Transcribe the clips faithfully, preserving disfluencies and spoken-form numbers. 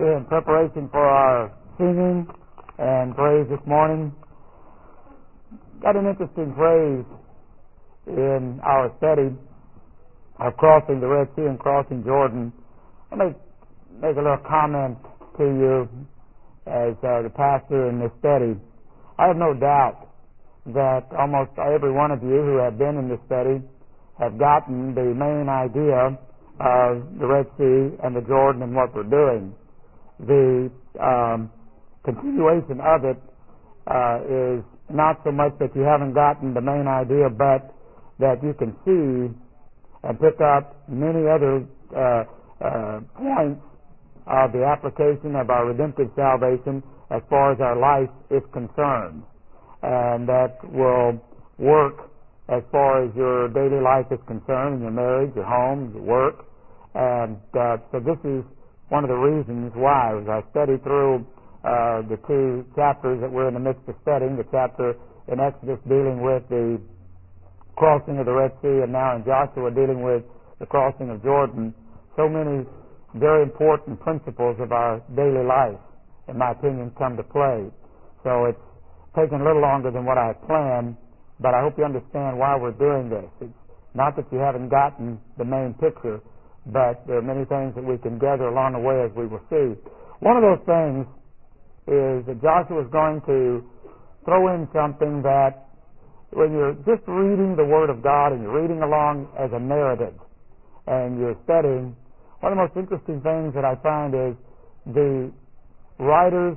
in preparation for our singing and praise this morning, got an interesting phrase in our study of crossing the Red Sea and crossing Jordan. I'll make, make a little comment to you as uh, the pastor in this study. I have no doubt that almost every one of you who have been in this study have gotten the main idea of the Red Sea and the Jordan and what we're doing. The um, continuation of it uh, is not so much that you haven't gotten the main idea, but that you can see and pick up many other uh, uh, points of the application of our redemptive salvation as far as our life is concerned. And that will work as far as your daily life is concerned, in your marriage, your home, your work. And uh, so this is one of the reasons why, as I study through uh, the two chapters that we're in the midst of studying, the chapter in Exodus dealing with the crossing of the Red Sea, and now in Joshua dealing with the crossing of Jordan, so many very important principles of our daily life, in my opinion, come to play. So it's taken a little longer than what I had planned, but I hope you understand why we're doing this. It's not that you haven't gotten the main picture, but there are many things that we can gather along the way as we will see. One of those things is that Joshua is going to throw in something that when you're just reading the Word of God and you're reading along as a narrative and you're studying, one of the most interesting things that I find is the writer's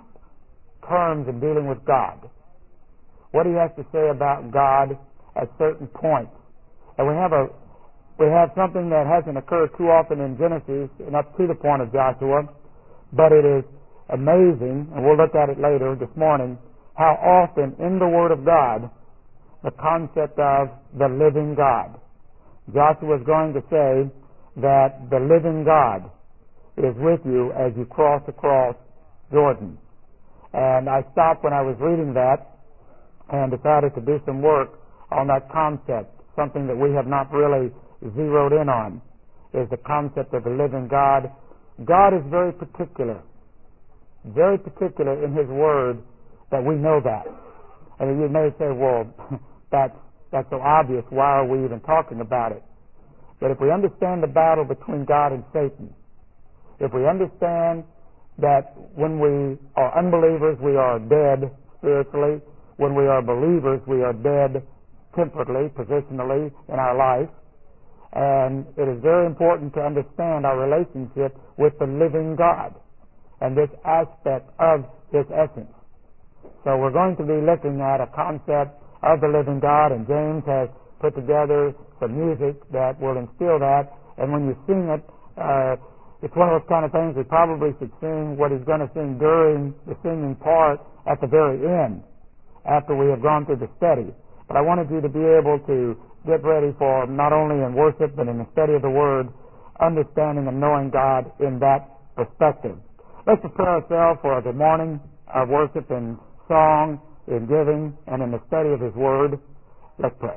terms in dealing with God. What he has to say about God at certain points. And we have a we have something that hasn't occurred too often in Genesis and up to the point of Joshua, but it is amazing, and we'll look at it later this morning, how often in the Word of God the concept of the living God. Joshua is going to say that the living God is with you as you cross across Jordan. And I stopped when I was reading that and decided to do some work on that concept. Something that we have not really zeroed in on is the concept of the living God. God is very particular, very particular in His Word, that we know that. And you may say, well, that's, that's so obvious, why are we even talking about it? But if we understand the battle between God and Satan, if we understand that when we are unbelievers, we are dead spiritually. When we are believers, we are dead temporally, positionally in our life. And it is very important to understand our relationship with the living God and this aspect of His essence. So we're going to be looking at a concept of the living God, and James has put together some music that will instill that. And when you sing it, uh, it's one of those kind of things we probably should sing what he's going to sing during the singing part at the very end, after we have gone through the study. But I wanted you to be able to get ready for not only in worship but in the study of the Word, understanding and knowing God in that perspective. Let's prepare ourselves for the morning of worship in song, in giving, and in the study of His Word. Let's pray.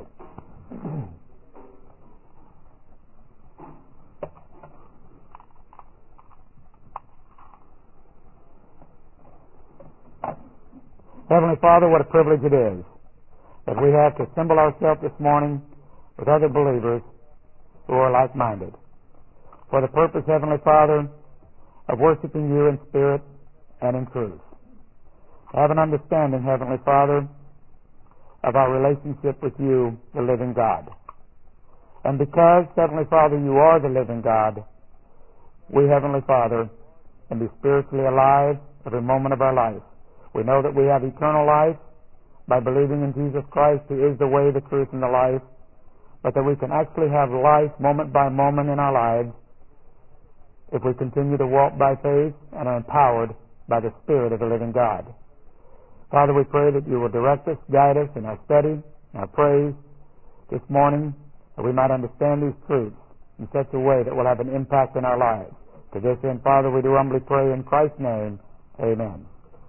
Heavenly Father, what a privilege it is that we have to assemble ourselves this morning with other believers who are like-minded for the purpose, Heavenly Father, of worshiping You in spirit and in truth. Have an understanding, Heavenly Father, of our relationship with You, the living God. And because, Heavenly Father, You are the living God, we, Heavenly Father, can be spiritually alive every moment of our life. We know that we have eternal life by believing in Jesus Christ, who is the way, the truth, and the life, but that we can actually have life moment by moment in our lives if we continue to walk by faith and are empowered by the Spirit of the living God. Father, we pray that You will direct us, guide us in our study, in our praise this morning, that we might understand these truths in such a way that will have an impact in our lives. To this end, Father, we do humbly pray in Christ's name. Amen.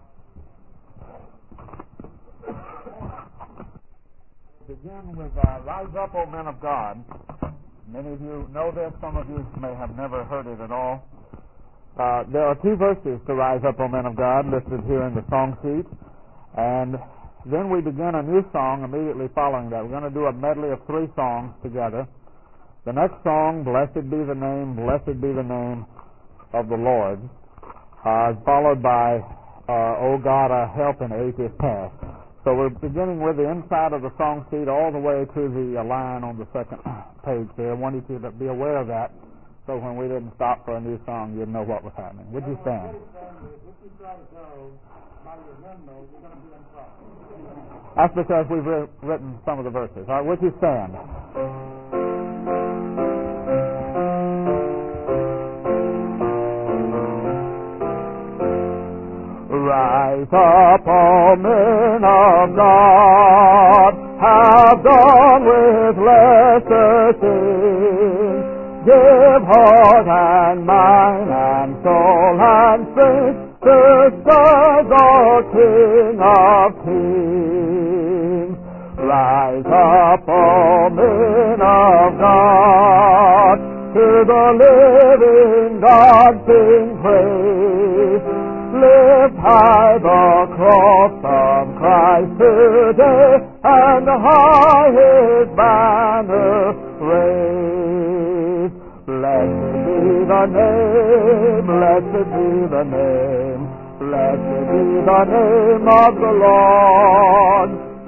Begin with uh, Rise Up, O Men of God. Many of you know this. Some of you may have never heard it at all. Uh, there are two verses to rise up, O men of God, listed here in the song sheet. And then we begin a new song immediately following that. We're going to do a medley of three songs together. The next song, Blessed Be the Name, Blessed Be the Name of the Lord, uh, is followed by uh, O God, our help in ages past. So we're beginning with the inside of the song sheet all the way to the uh, line on the second page there. I wanted you to be aware of that, so when we didn't stop for a new song, you'd know what was happening. Would you stand? That's because we've re- written some of the verses. All right, would you stand? Rise up, O men of God, have done with lesser things. Give heart and mind and soul and strength to serve the King of Kings. Rise up, O men of God, to the living God sing praise. Lift high the cross of Christ today, and high His banner raise. Blessed be the name, blessed be the name, blessed be the name of the Lord.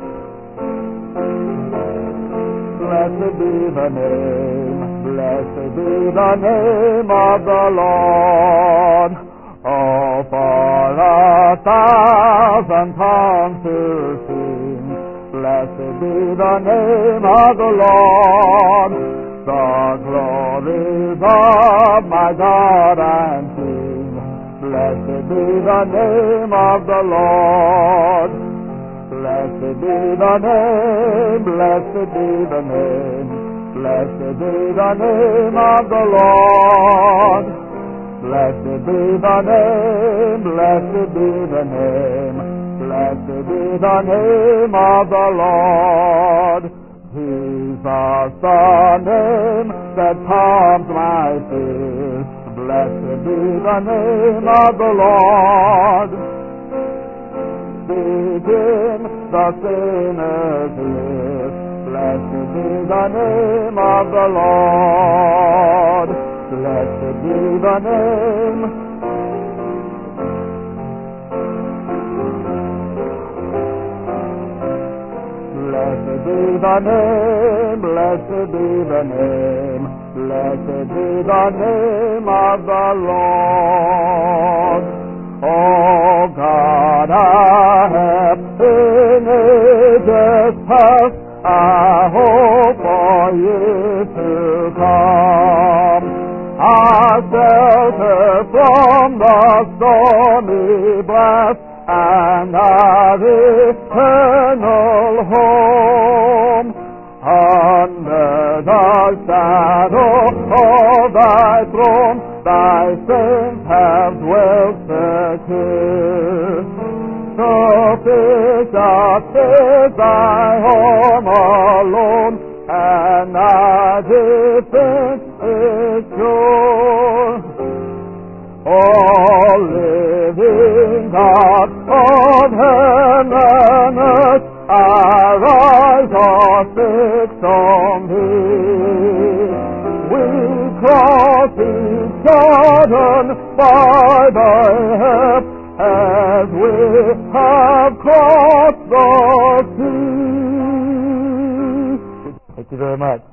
Blessed be the name, blessed be the name of the Lord. Oh, for a thousand tongues to sing, blessed be the name of the Lord. The glories of my God and King, blessed be the name of the Lord. Blessed be the name, blessed be the name, blessed be the name of the Lord. Blessed be the name, blessed be the name, blessed be the name of the Lord. Jesus, the name that calms my fears, blessed be the name of the Lord. Begin the sinner's ears, blessed be the name of the Lord. Blessed be the name. Blessed be the name, blessed be the name, blessed be the name of the Lord. Oh God, I have in ages past, I hope for years to come. I shelter from the stormy blast and our eternal home. Under the shadow of thy throne, thy saints have dwelt secure. Sufficient is thy home alone, and thy defense is sure. Oh, living God of heaven and earth, our eyes are fixed on thee. We cross each Jordan by thy help, as we have crossed the sea. Thank you very much.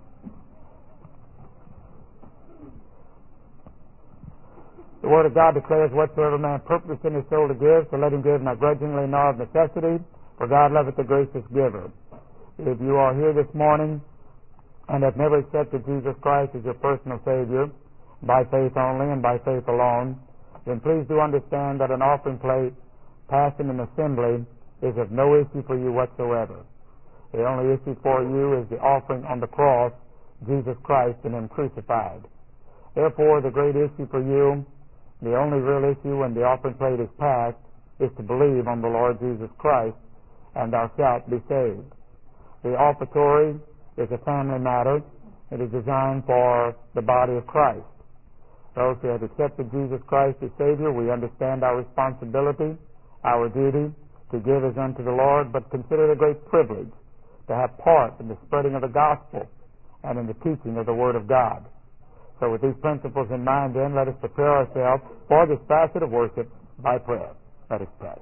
The Word of God declares, whatsoever man purpose in his soul to give, so let him give not grudgingly nor of necessity, for God loveth the gracious giver. If you are here this morning and have never accepted Jesus Christ as your personal Savior, by faith only and by faith alone, then please do understand that an offering plate passed in an assembly is of no issue for you whatsoever. The only issue for you is the offering on the cross, Jesus Christ and Him crucified. Therefore, the great issue for you, the only real issue when the offering plate is passed, is to believe on the Lord Jesus Christ, and thou shalt be saved. The offertory is a family matter. It is designed for the body of Christ. Those who have accepted Jesus Christ as Savior, we understand our responsibility, our duty to give as unto the Lord, but consider it a great privilege to have part in the spreading of the gospel and in the teaching of the Word of God. So with these principles in mind, then, let us prepare ourselves for this facet of worship by prayer. Let us pray.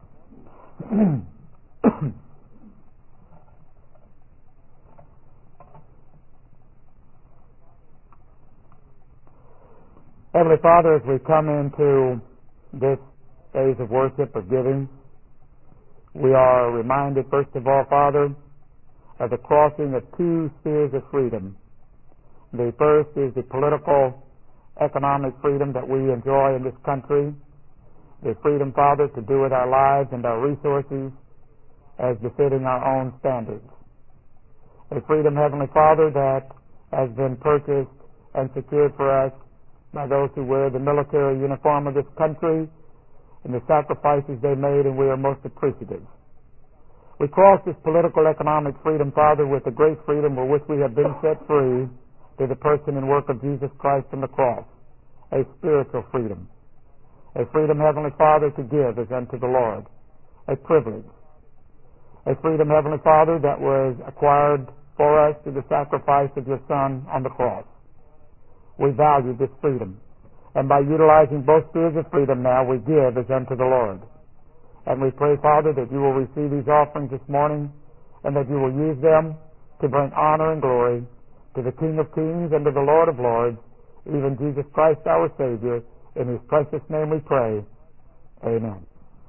Heavenly Father, as we come into this phase of worship, of giving, we are reminded, first of all, Father, of the crossing of two spheres of freedom. The first is the political, economic freedom that we enjoy in this country, the freedom, Father, to do with our lives and our resources as befitting our own standards. A freedom, Heavenly Father, that has been purchased and secured for us by those who wear the military uniform of this country and the sacrifices they made, and we are most appreciative. We cross this political, economic freedom, Father, with the great freedom with which we have been set free to the person and work of Jesus Christ on the cross, a spiritual freedom, a freedom, Heavenly Father, to give as unto the Lord, a privilege, a freedom, Heavenly Father, that was acquired for us through the sacrifice of your Son on the cross. We value this freedom, and by utilizing both spheres of freedom now, we give as unto the Lord. And we pray, Father, that you will receive these offerings this morning, and that you will use them to bring honor and glory to the King of Kings and to the Lord of Lords, even Jesus Christ our Savior. In his precious name we pray. Amen.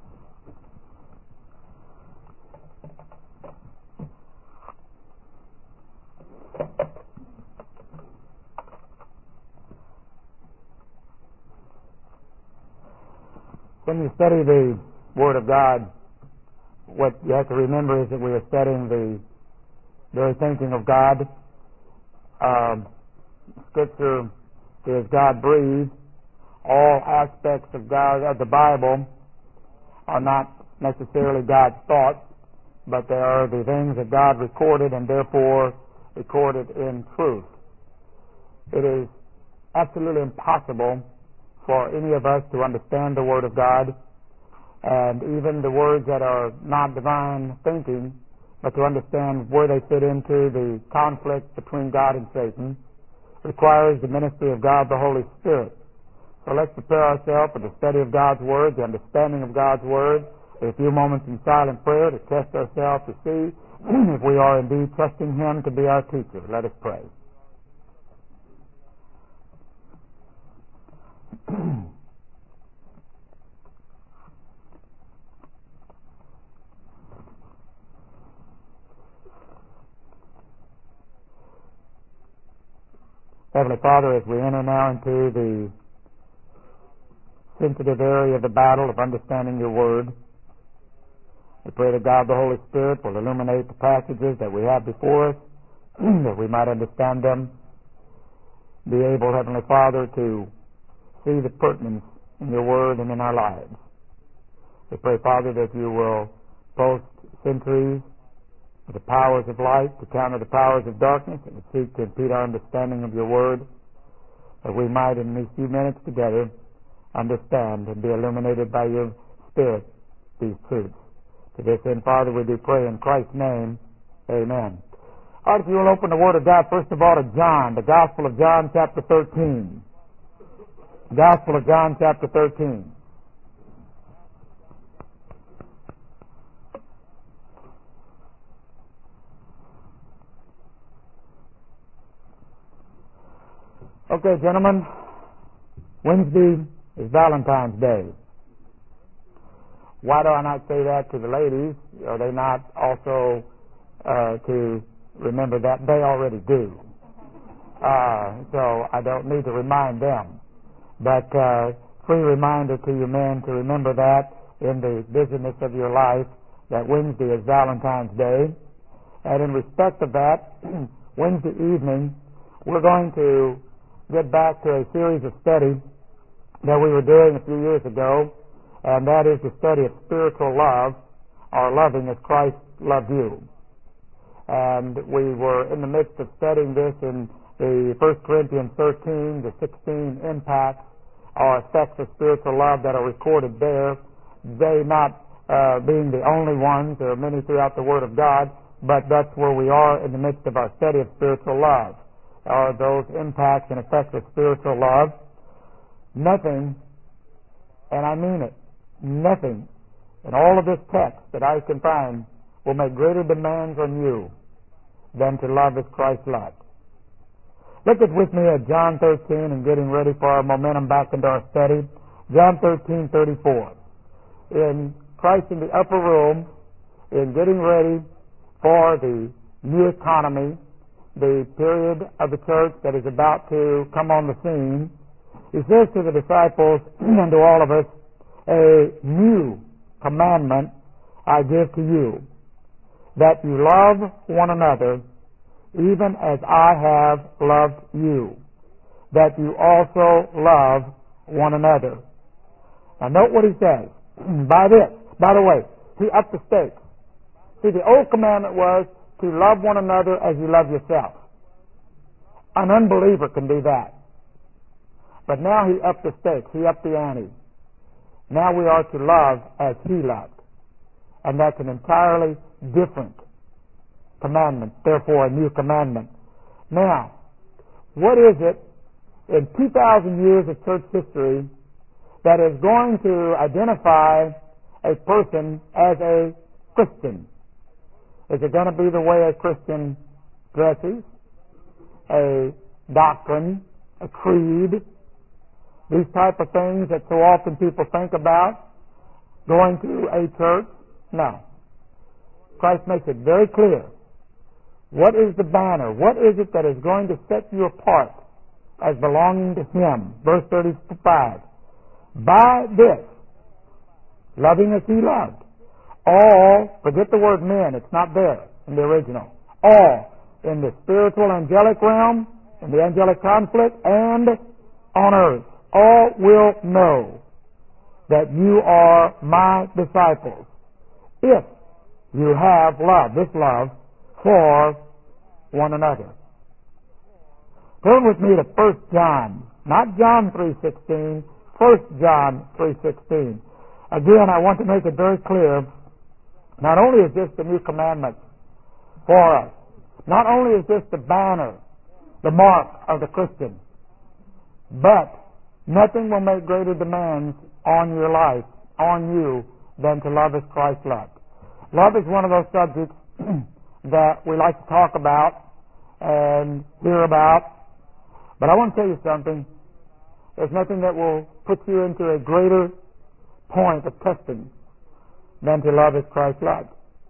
When you study the Word of God, what you have to remember is that we are studying the very thinking of God. Um, Scripture is God-breathed. All aspects of God of the Bible are not necessarily God's thoughts, but they are the things that God recorded and therefore recorded in truth. It is absolutely impossible for any of us to understand the Word of God, and even the words that are not divine thinking, but to understand where they fit into the conflict between God and Satan, requires the ministry of God, the Holy Spirit. So let's prepare ourselves for the study of God's Word, the understanding of God's Word, a few moments in silent prayer to test ourselves to see if we are indeed trusting Him to be our teacher. Let us pray. Heavenly Father, as we enter now into the sensitive area of the battle of understanding your Word, we pray that God the Holy Spirit will illuminate the passages that we have before us, that we might understand them, be able, Heavenly Father, to see the pertinence in your Word and in our lives. We pray, Father, that you will post sentries with the powers of light to counter the powers of darkness, and to seek to impede our understanding of your Word, that we might in these few minutes together understand and be illuminated by your Spirit these truths. To this end, Father, we do pray in Christ's name. Amen. All right, if you will open the Word of God, first of all, to John, the Gospel of John, chapter thirteen. Gospel of John, chapter thirteen. Okay, gentlemen, Wednesday is Valentine's Day. Why do I not say that to the ladies? Are they not also uh, to remember that? They already do. Uh, so I don't need to remind them. But uh, free reminder to you men to remember that in the busyness of your life, that Wednesday is Valentine's Day. And in respect of that, Wednesday evening, we're going to get back to a series of study that we were doing a few years ago, and that is the study of spiritual love, or loving as Christ loved you. And we were in the midst of studying this in the First Corinthians thirteen, the sixteen impacts or effects of spiritual love that are recorded there. They not uh, being the only ones. There are many throughout the Word of God, but that's where we are in the midst of our study of spiritual love. Are those impacts and effects of spiritual love? Nothing, and I mean it, nothing in all of this text that I can find will make greater demands on you than to love as Christ loved. Look at with me at John thirteen and getting ready for our momentum back into our study. John thirteen thirty-four. In Christ in the upper room, in getting ready for the new economy, the period of the church that is about to come on the scene, he says to the disciples and to all of us, a new commandment I give to you, that you love one another even as I have loved you, that you also love one another. Now note what he says. By this, by the way, he upped the stakes. See, the old commandment was to love one another as you love yourself. An unbeliever can do that. But now he upped the stakes. He upped the ante. Now we are to love as he loved. And that's an entirely different commandment, therefore a new commandment. Now, what is it in two thousand years of church history that is going to identify a person as a Christian? Is it going to be the way a Christian dresses, a doctrine, a creed, these type of things that so often people think about, going to a church? No. Christ makes it very clear. What is the banner? What is it that is going to set you apart as belonging to Him? Verse thirty-five. By this, loving as He loved, all, forget the word men, it's not there in the original, all in the spiritual angelic realm, in the angelic conflict, and on earth, all will know that you are my disciples if you have love, this love, for one another. Turn with me to First John, not John three sixteen, First John three sixteen. Again, I want to make it very clear, not only is this the new commandment for us, not only is this the banner, the mark of the Christian, but nothing will make greater demands on your life, on you, than to love as Christ loved. Love is one of those subjects that we like to talk about and hear about. But I want to tell you something. There's nothing that will put you into a greater point of testing than to love as Christ loved.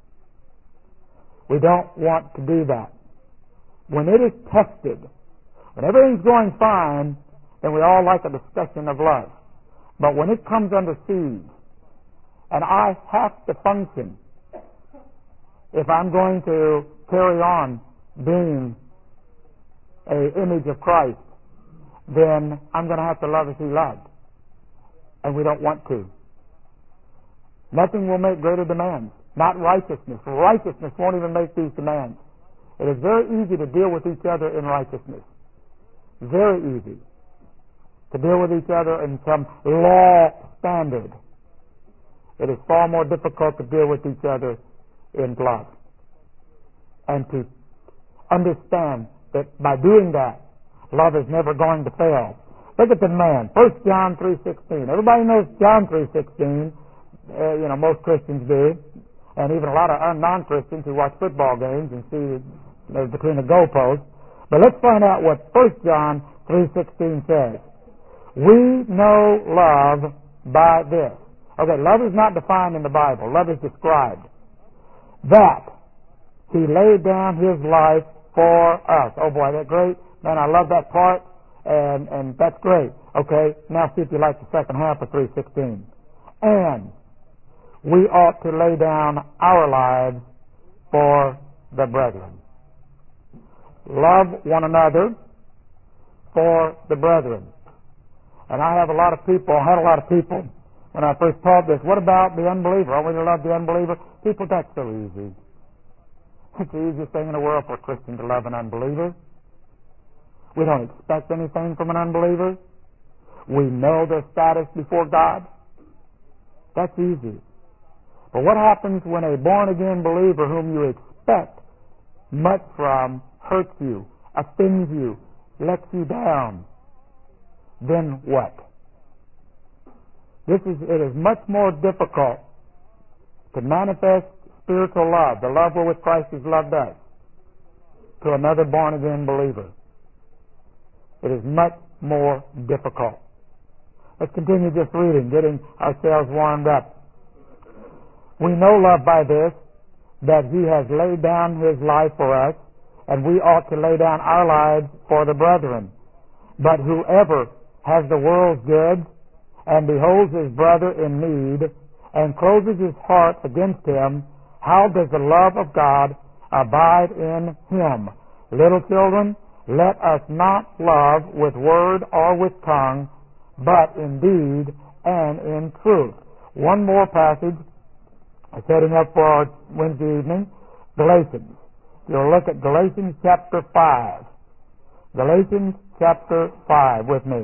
We don't want to do that. When it is tested, when everything's going fine, then we all like a discussion of love. But when it comes under siege, and I have to function if I'm going to carry on being an image of Christ, then I'm going to have to love as He loved. And we don't want to. Nothing will make greater demands. Not righteousness. Righteousness won't even make these demands. It is very easy to deal with each other in righteousness. Very easy to deal with each other in some law standard. It is far more difficult to deal with each other in love. And to understand that by doing that, love is never going to fail. Look at the man. First John three sixteen. Everybody knows John three sixteen. Uh, you know, most Christians do. And even a lot of non-Christians who watch football games and see you know, between the goalposts. But let's find out what First John three sixteen says. We know love by this. Okay, love is not defined in the Bible. Love is described. That He laid down His life for us. Oh boy, that's great. Man, I love that part, and, and that's great. Okay, now see if you like the second half of three sixteen. And we ought to lay down our lives for the brethren. Love one another for the brethren. And I have a lot of people, I had a lot of people when I first taught this. What about the unbeliever? Are we to love the unbeliever? People, that's so easy. It's the easiest thing in the world for a Christian to love an unbeliever. We don't expect anything from an unbeliever. We know their status before God. That's easy. But what happens when a born-again believer whom you expect much from hurts you, offends you, lets you down? Then what? This is, it is much more difficult to manifest spiritual love, the love wherewith Christ has loved us, to another born-again believer. It is much more difficult. Let's continue just reading, getting ourselves warmed up. We know love by this, that He has laid down His life for us, and we ought to lay down our lives for the brethren. But whoever has the world's goods, and beholds his brother in need, and closes his heart against him, how does the love of God abide in him? Little children, let us not love with word or with tongue, but in deed and in truth. One more passage, setting up for our Wednesday evening, Galatians. You'll look at Galatians chapter five. Galatians chapter five with me.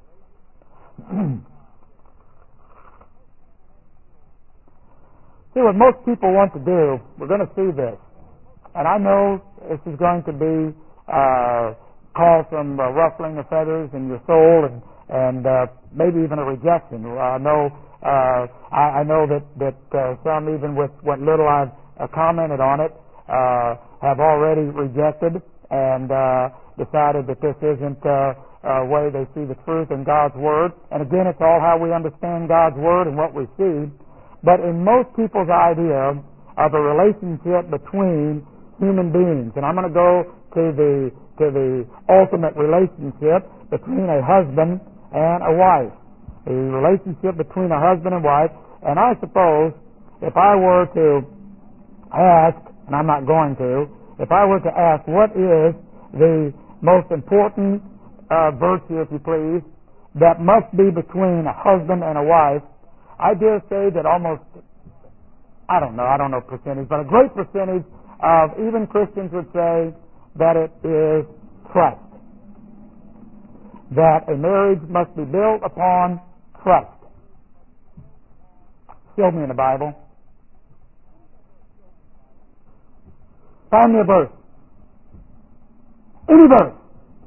See, what most people want to do, we're going to see this. And I know this is going to be uh, cause some uh, ruffling of feathers in your soul, and and uh, maybe even a rejection. I know uh, I, I know that that uh, some, even with what little I've uh, commented on it, uh, have already rejected and uh, decided that this isn't uh, a way they see the truth in God's Word. And again, it's all how we understand God's Word and what we see. But in most people's idea of a relationship between human beings, and I'm going to go to the to the ultimate relationship between a husband and a wife, the relationship between a husband and wife. And I suppose if I were to ask, and I'm not going to, if I were to ask what is the most important uh, virtue, if you please, that must be between a husband and a wife, I dare say that almost, I don't know, I don't know percentage, but a great percentage of even Christians would say that it is trust. That a marriage must be built upon trust. Show me in the Bible. Find me a verse. Any verse.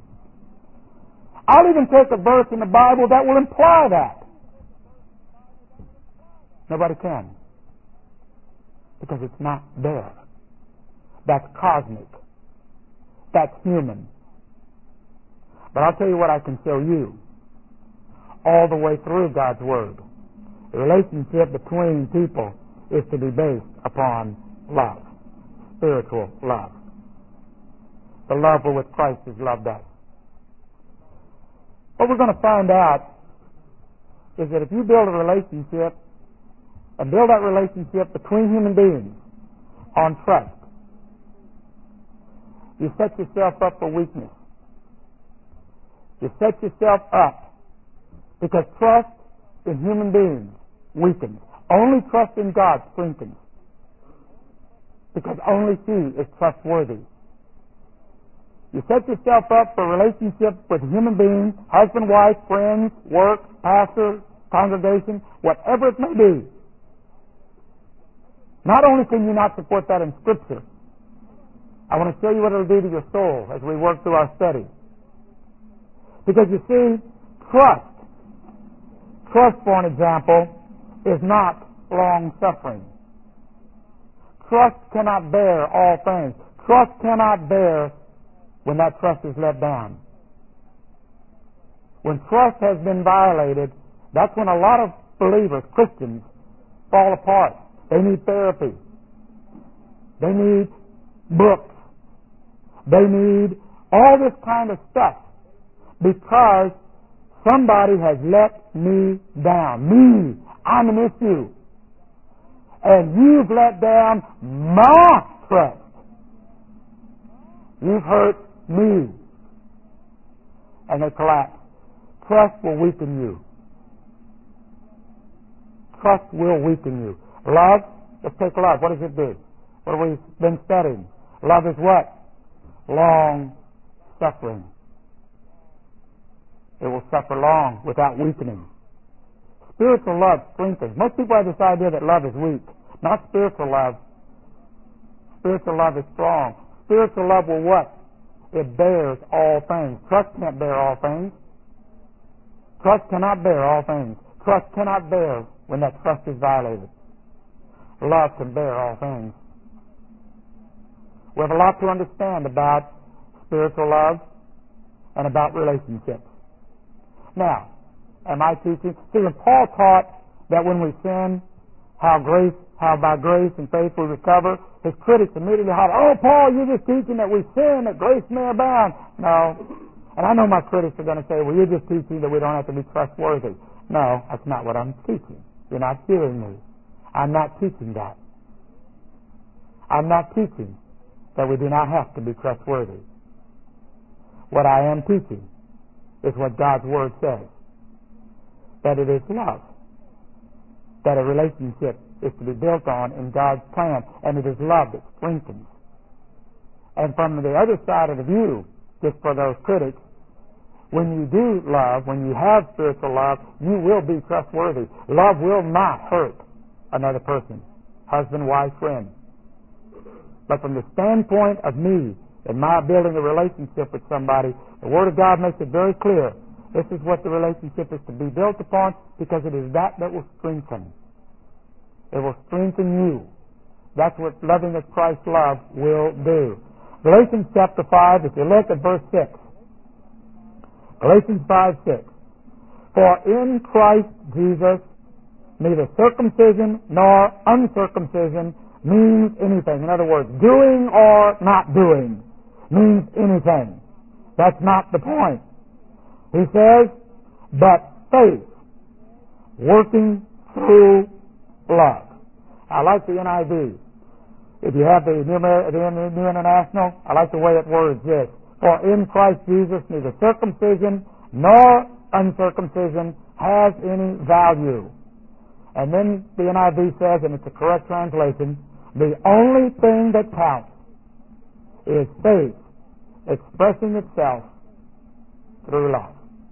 I'll even take a verse in the Bible that will imply that. Nobody can. Because it's not there. That's cosmic. That's human. But I'll tell you what I can show you. All the way through God's Word. The relationship between people is to be based upon love. Spiritual love. The love with which Christ has loved us. What we're going to find out is that if you build a relationship and build that relationship between human beings on trust, you set yourself up for weakness. You set yourself up because trust in human beings weakens. Only trust in God strengthens. Because only He is trustworthy. You set yourself up for a relationship with human beings, husband, wife, friends, work, pastor, congregation, whatever it may be. Not only can you not support that in Scripture, I want to show you what it will do to your soul as we work through our study. Because you see, trust, trust for an example, is not long-suffering. Trust cannot bear all things. Trust cannot bear when that trust is let down. When trust has been violated, that's when a lot of believers, Christians, fall apart. They need therapy. They need books. They need all this kind of stuff because somebody has let me down. Me, I'm an issue. And you've let down my trust. You've hurt me. And they collapse. Trust will weaken you. Trust will weaken you. Love, let's take love. What does it do? What have we been studying? Love is what? Long suffering. It will suffer long without weakening. Spiritual love strengthens. Most people have this idea that love is weak. Not spiritual love. Spiritual love is strong. Spiritual love will what? It bears all things. Trust can't bear all things. Trust cannot bear all things. Trust cannot bear when that trust is violated. Love can bear all things. We have a lot to understand about spiritual love and about relationships. Now, am I teaching? See, when Paul taught that when we sin, how grace, how by grace and faith we recover, his critics immediately hollered, "Oh, Paul, you're just teaching that we sin, that grace may abound." No. And I know my critics are going to say, "Well, you're just teaching that we don't have to be trustworthy." No, that's not what I'm teaching. You're not hearing me. I'm not teaching that. I'm not teaching that we do not have to be trustworthy. What I am teaching is what God's Word says. That it is love. That a relationship is to be built on in God's plan, and it is love that strengthens. And from the other side of the view, just for those critics, when you do love, when you have spiritual love, you will be trustworthy. Love will not hurt another person, husband, wife, friend. But from the standpoint of me and my building a relationship with somebody, the Word of God makes it very clear. This is what the relationship is to be built upon, because it is that that will strengthen. It will strengthen you. That's what loving as Christ love will do. Galatians chapter five, if you look at verse six. Galatians five, six. For in Christ Jesus neither circumcision nor uncircumcision means anything. In other words, doing or not doing means anything. That's not the point. He says, but faith working through love. I like the N I V. If you have the New, the New International, I like the way it words this. For in Christ Jesus neither circumcision nor uncircumcision has any value. And then the N I V says, and it's a correct translation, the only thing that counts is faith expressing itself through love.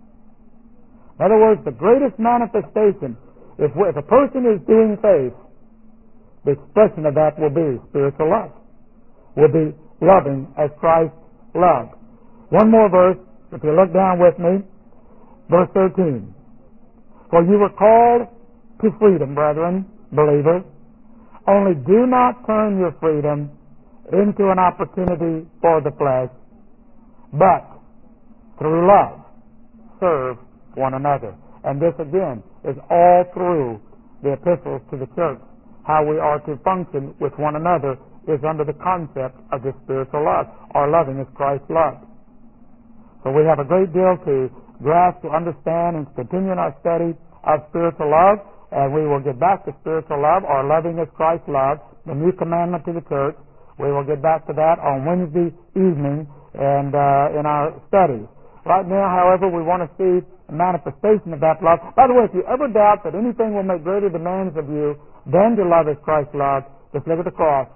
In other words, the greatest manifestation, if, if a person is doing faith, the expression of that will be spiritual love. Will be loving as Christ loved. One more verse, if you look down with me, verse thirteen. For you were called to freedom, brethren, believers. Only do not turn your freedom into an opportunity for the flesh, but through love serve one another. And this again is all through the epistles to the church. How we are to function with one another is under the concept of this spiritual love, or loving as Christ loved. So we have a great deal to grasp, to understand, and to continue in our study of spiritual love, and we will get back to spiritual love, or loving as Christ loved, the new commandment to the church. We will get back to that on Wednesday evening and uh, in our studies. Right now, however, we want to see a manifestation of that love. By the way, if you ever doubt that anything will make greater demands of you than to love as Christ loved, just look at the cross.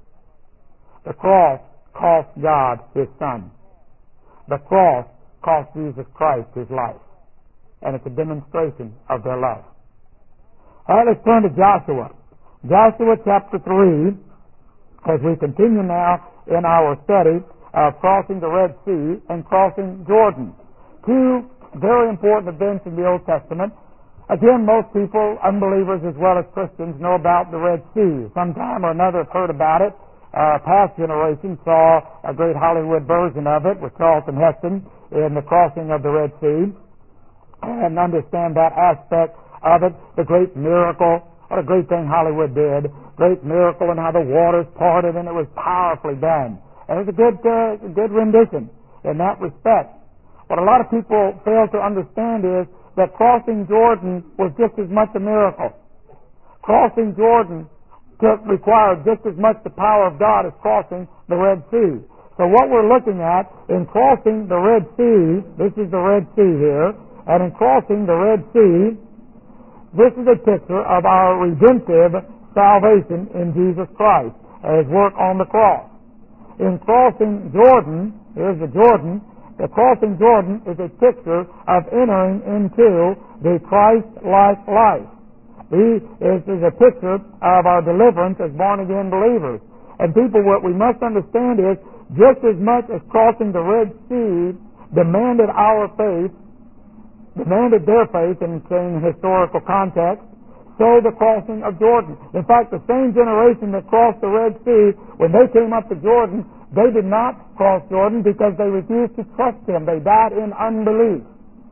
The cross cost God His Son. The cross cost Jesus Christ His life. And it's a demonstration of their love. All right, let's turn to Joshua. Joshua chapter three, as we continue now in our study of crossing the Red Sea and crossing Jordan. Two very important events in the Old Testament. Again, most people, unbelievers as well as Christians, know about the Red Sea. Sometime or another have heard about it. Uh, past generations saw a great Hollywood version of it with Charlton Heston in the crossing of the Red Sea, and understand that aspect of it, the great miracle. What a great thing Hollywood did. Great miracle, and how the waters parted, and it was powerfully done. And it was a good, uh, good rendition in that respect. What a lot of people fail to understand is that crossing Jordan was just as much a miracle. Crossing Jordan took, required just as much the power of God as crossing the Red Sea. So what we're looking at in crossing the Red Sea, this is the Red Sea here, and in crossing the Red Sea, this is a picture of our redemptive salvation in Jesus Christ, His work on the cross. In crossing Jordan, here's the Jordan, that crossing Jordan is a picture of entering into the Christ-like life. He is, is a picture of our deliverance as born-again believers. And people, what we must understand is, just as much as crossing the Red Sea demanded our faith, demanded their faith in, in historical context, so the crossing of Jordan. In fact, the same generation that crossed the Red Sea, when they came up to Jordan, they did not cross Jordan because they refused to trust Him. They died in unbelief.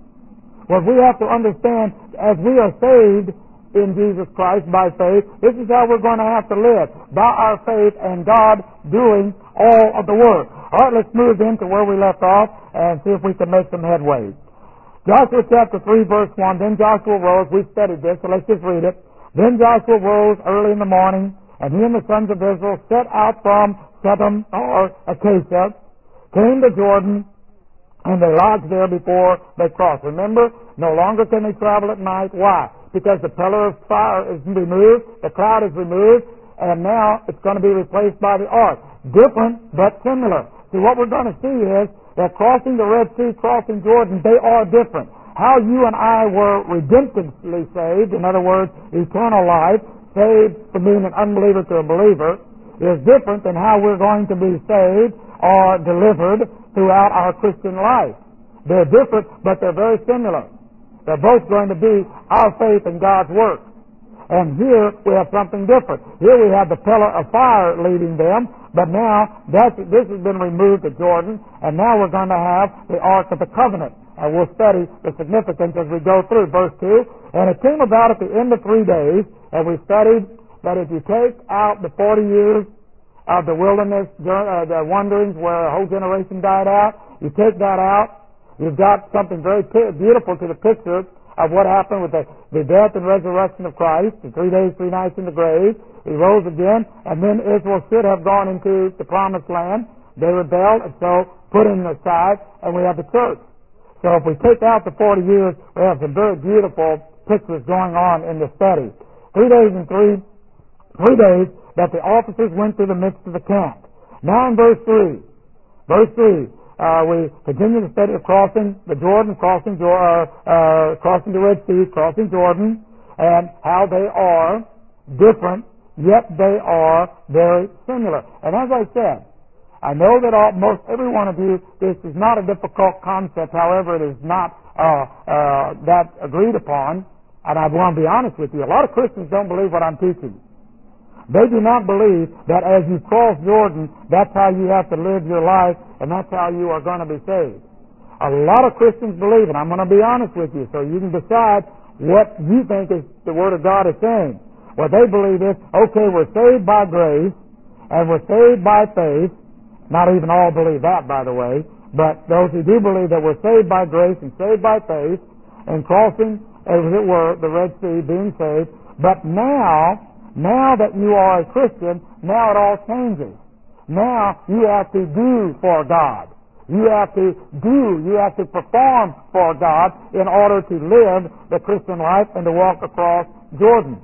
What we have to understand, as we are saved in Jesus Christ by faith, this is how we're going to have to live, by our faith and God doing all of the work. All right, let's move into where we left off and see if we can make some headway. Joshua chapter three, verse one, then Joshua rose. We've studied this, so let's just read it. Then Joshua rose early in the morning, and he and the sons of Israel set out from Shittim or Acacia, came to Jordan, and they lodged there before they crossed. Remember, no longer can they travel at night. Why? Because the pillar of fire is removed, the cloud is removed, and now it's going to be replaced by the ark. Different, but similar. See, what we're going to see is that crossing the Red Sea, crossing Jordan, they are different. How you and I were redemptively saved, in other words, eternal life, saved from being an unbeliever to a believer, is different than how we're going to be saved or delivered throughout our Christian life. They're different, but they're very similar. They're both going to be our faith in God's work. And here we have something different. Here we have the pillar of fire leading them, but now that's, this has been removed at Jordan, and now we're going to have the Ark of the Covenant. And we'll study the significance as we go through. Verse two, and it came about at the end of three days, and we studied that if you take out the forty years of the wilderness, uh, the wanderings where a whole generation died out, you take that out, you've got something very p- beautiful to the picture of what happened with the, the death and resurrection of Christ, the three days, three nights in the grave. He rose again, and then Israel should have gone into the promised land. They rebelled, and so put him aside, and we have the church. So if we take out the forty years, we have some very beautiful pictures going on in the study. Three days and three, three days that the officers went through the midst of the camp. Now in verse three, verse three, Uh, we continue to study of crossing the Jordan, crossing, uh, uh, crossing the Red Sea, crossing Jordan, and how they are different, yet they are very similar. And as I said, I know that all, most every one of you, this is not a difficult concept. However, it is not uh, uh, that agreed upon. And I want to be honest with you, a lot of Christians don't believe what I'm teaching. They do not believe that as you cross Jordan, that's how you have to live your life, and that's how you are going to be saved. A lot of Christians believe, and I'm going to be honest with you, so you can decide what you think is the Word of God is saying. What they believe is, okay, we're saved by grace, and we're saved by faith. Not even all believe that, by the way, but those who do believe that we're saved by grace and saved by faith, and crossing, as it were, the Red Sea, being saved, but now, Now that you are a Christian, now it all changes. Now you have to do for God. You have to do, you have to perform for God in order to live the Christian life and to walk across Jordan.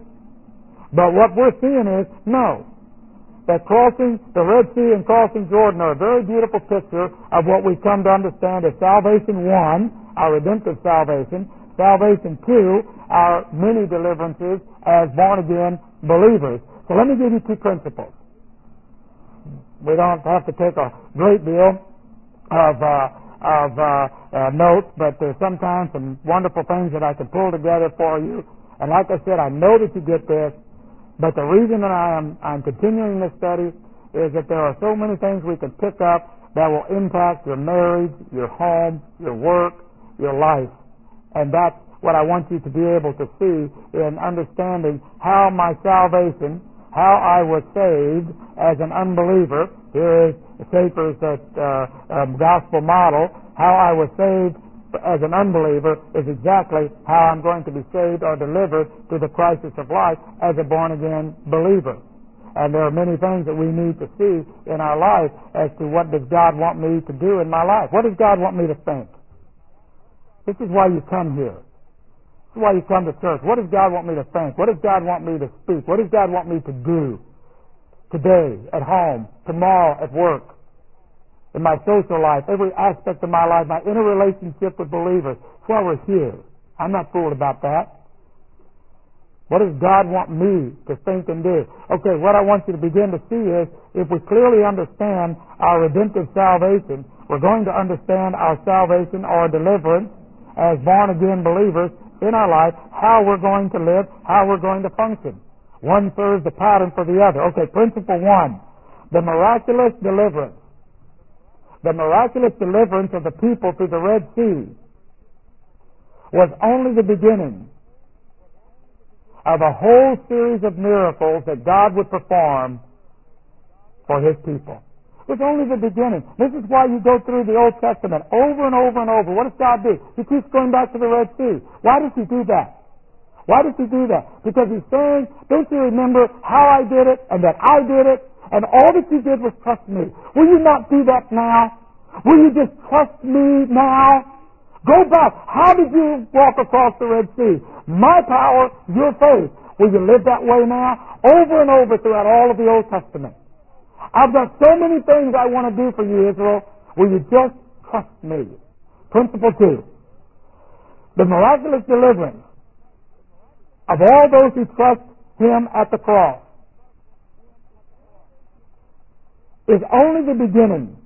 But what we're seeing is, no, that crossing the Red Sea and crossing Jordan are a very beautiful picture of what we come to understand as salvation one, our redemptive salvation, salvation two, our many deliverances as born-again believers. So let me give you two principles. We don't have to take a great deal of uh, of uh, uh, notes, but there's sometimes some wonderful things that I can pull together for you. And like I said, I know that you get this, but the reason that I am I'm continuing this study is that there are so many things we can pick up that will impact your marriage, your home, your work, your life, and that's what I want you to be able to see in understanding how my salvation, how I was saved as an unbeliever. Here is Schaeffer's uh, um, gospel model. How I was saved as an unbeliever is exactly how I'm going to be saved or delivered through the crisis of life as a born-again believer. And there are many things that we need to see in our life as to what does God want me to do in my life. What does God want me to think? This is why you come here. This is why you come to church. What does God want me to think? What does God want me to speak? What does God want me to do today, at home, tomorrow, at work? in my social life, every aspect of my life, my interrelationship with believers. That's why we're here. I'm not fooled about that. What does God want me to think and do? Okay, what I want you to begin to see is, if we clearly understand our redemptive salvation, we're going to understand our salvation or deliverance as born-again believers in our life, how we're going to live, how we're going to function. One serves the pattern for the other. Okay, principle one, the miraculous deliverance. The miraculous deliverance of the people through the Red Sea was only the beginning of a whole series of miracles that God would perform for His people. It's only the beginning. This is why you go through the Old Testament over and over and over. What does God do? He keeps going back to the Red Sea. Why does He do that? Why does He do that? Because He's saying, don't you remember how I did it and that I did it and all that you did was trust me? Will you not do that now? Will you just trust me now? Go back. How did you walk across the Red Sea? My power, your faith. Will you live that way now? Over and over throughout all of the Old Testament. I've got so many things I want to do for you, Israel. Will you just trust me? Principle two. The miraculous deliverance of all those who trust Him at the cross is only the beginning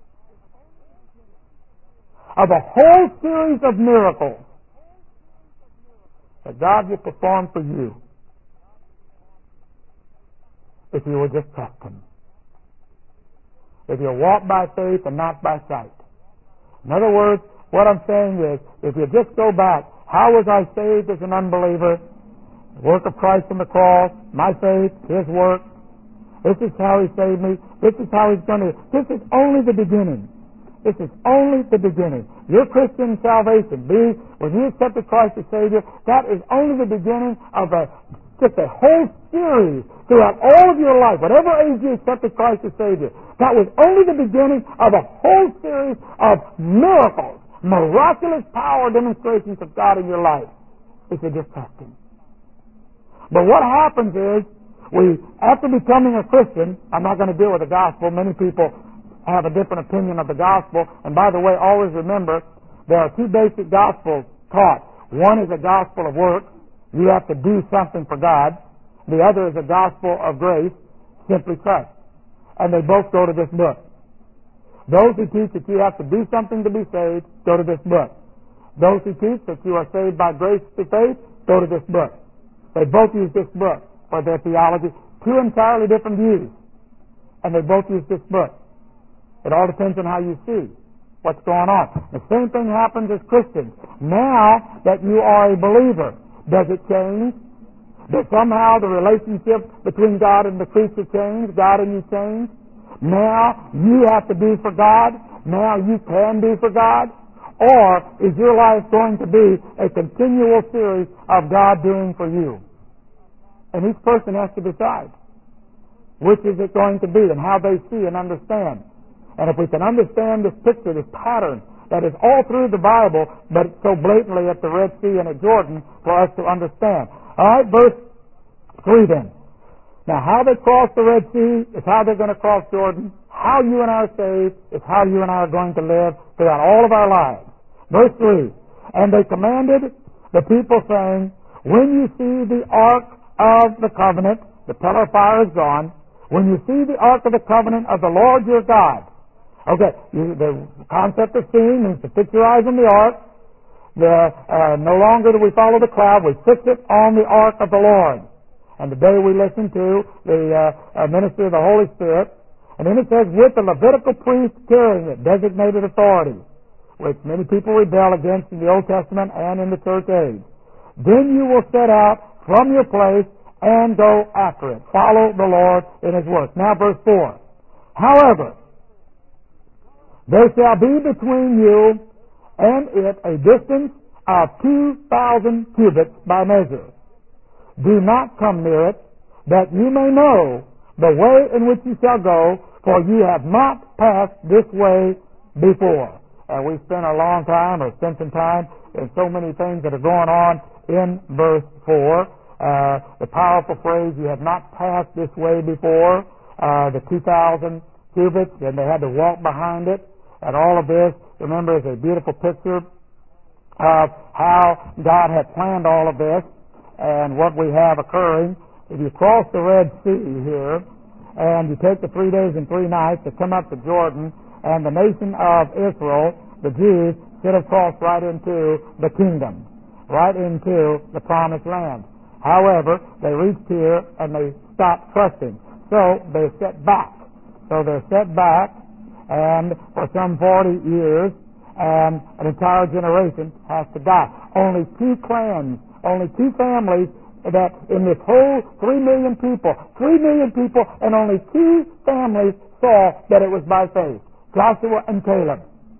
of a whole series of miracles that God will perform for you if you will just trust Him. If you walk by faith and not by sight. In other words, what I'm saying is, if you just go back, how was I saved as an unbeliever? The work of Christ on the cross, my faith, His work. This is how He saved me. This is how He's going to. This is only the beginning. This is only the beginning. Your Christian salvation, be when you accepted Christ as Savior, that is only the beginning of a just a whole series throughout all of your life. Whatever age you accepted Christ as Savior, that was only the beginning of a whole series of miracles, miraculous power demonstrations of God in your life, if you just trust Him. But what happens is, we, after becoming a Christian, I'm not going to deal with the gospel. Many people have a different opinion of the gospel. And by the way, always remember, there are two basic gospels taught. One is a gospel of works. You have to do something for God. The other is a gospel of grace, simply trust. And they both go to this book. Those who teach that you have to do something to be saved, go to this book. Those who teach that you are saved by grace through faith, go to this book. They both use this book for their theology. Two entirely different views. And they both use this book. It all depends on how you see what's going on. The same thing happens as Christians. Now that you are a believer, does it change? Does somehow the relationship between God and the creature change? God and you change? Now you have to do for God? Now you can do for God? Or is your life going to be a continual series of God doing for you? And each person has to decide which is it going to be and how they see and understand. And if we can understand this picture, this pattern that is all through the Bible, but so blatantly at the Red Sea and at Jordan for us to understand. All right, verse three then. Now, how they cross the Red Sea is how they're going to cross Jordan. How you and I are saved is how you and I are going to live throughout all of our lives. Verse three. And they commanded the people, saying, when you see the ark of the covenant, the pillar of fire is gone, when you see the ark of the covenant of the Lord your God. Okay, you, the concept of seeing means to fix your eyes on the ark. The, uh, no longer do we follow the cloud, we fix it on the ark of the Lord. And today we listen to the uh, uh, ministry of the Holy Spirit. And then it says, with the Levitical priest carrying it, designated authority, which many people rebel against in the Old Testament and in the church age. Then you will set out from your place and go after it. Follow the Lord in His work. Now verse four. However, there shall be between you and it a distance of two thousand cubits by measure. Do not come near it, that you may know the way in which you shall go, for you have not passed this way before. And we spent a long time, or spent some time, in so many things that are going on in verse four. Uh, the powerful phrase, you have not passed this way before, uh, the two thousand cubits, and they had to walk behind it. And all of this, remember, is a beautiful picture of how God had planned all of this and what we have occurring. If you cross the Red Sea here, and you take the three days and three nights to come up to Jordan, and the nation of Israel, the Jews, should have crossed right into the kingdom, right into the promised land. However, they reached here and they stopped trusting. So they're set back. So they're set back, and for some forty years, and an entire generation has to die. Only two clans, only two families that in this whole three million people, three million people, and only two families saw that it was by faith. Joshua and Caleb.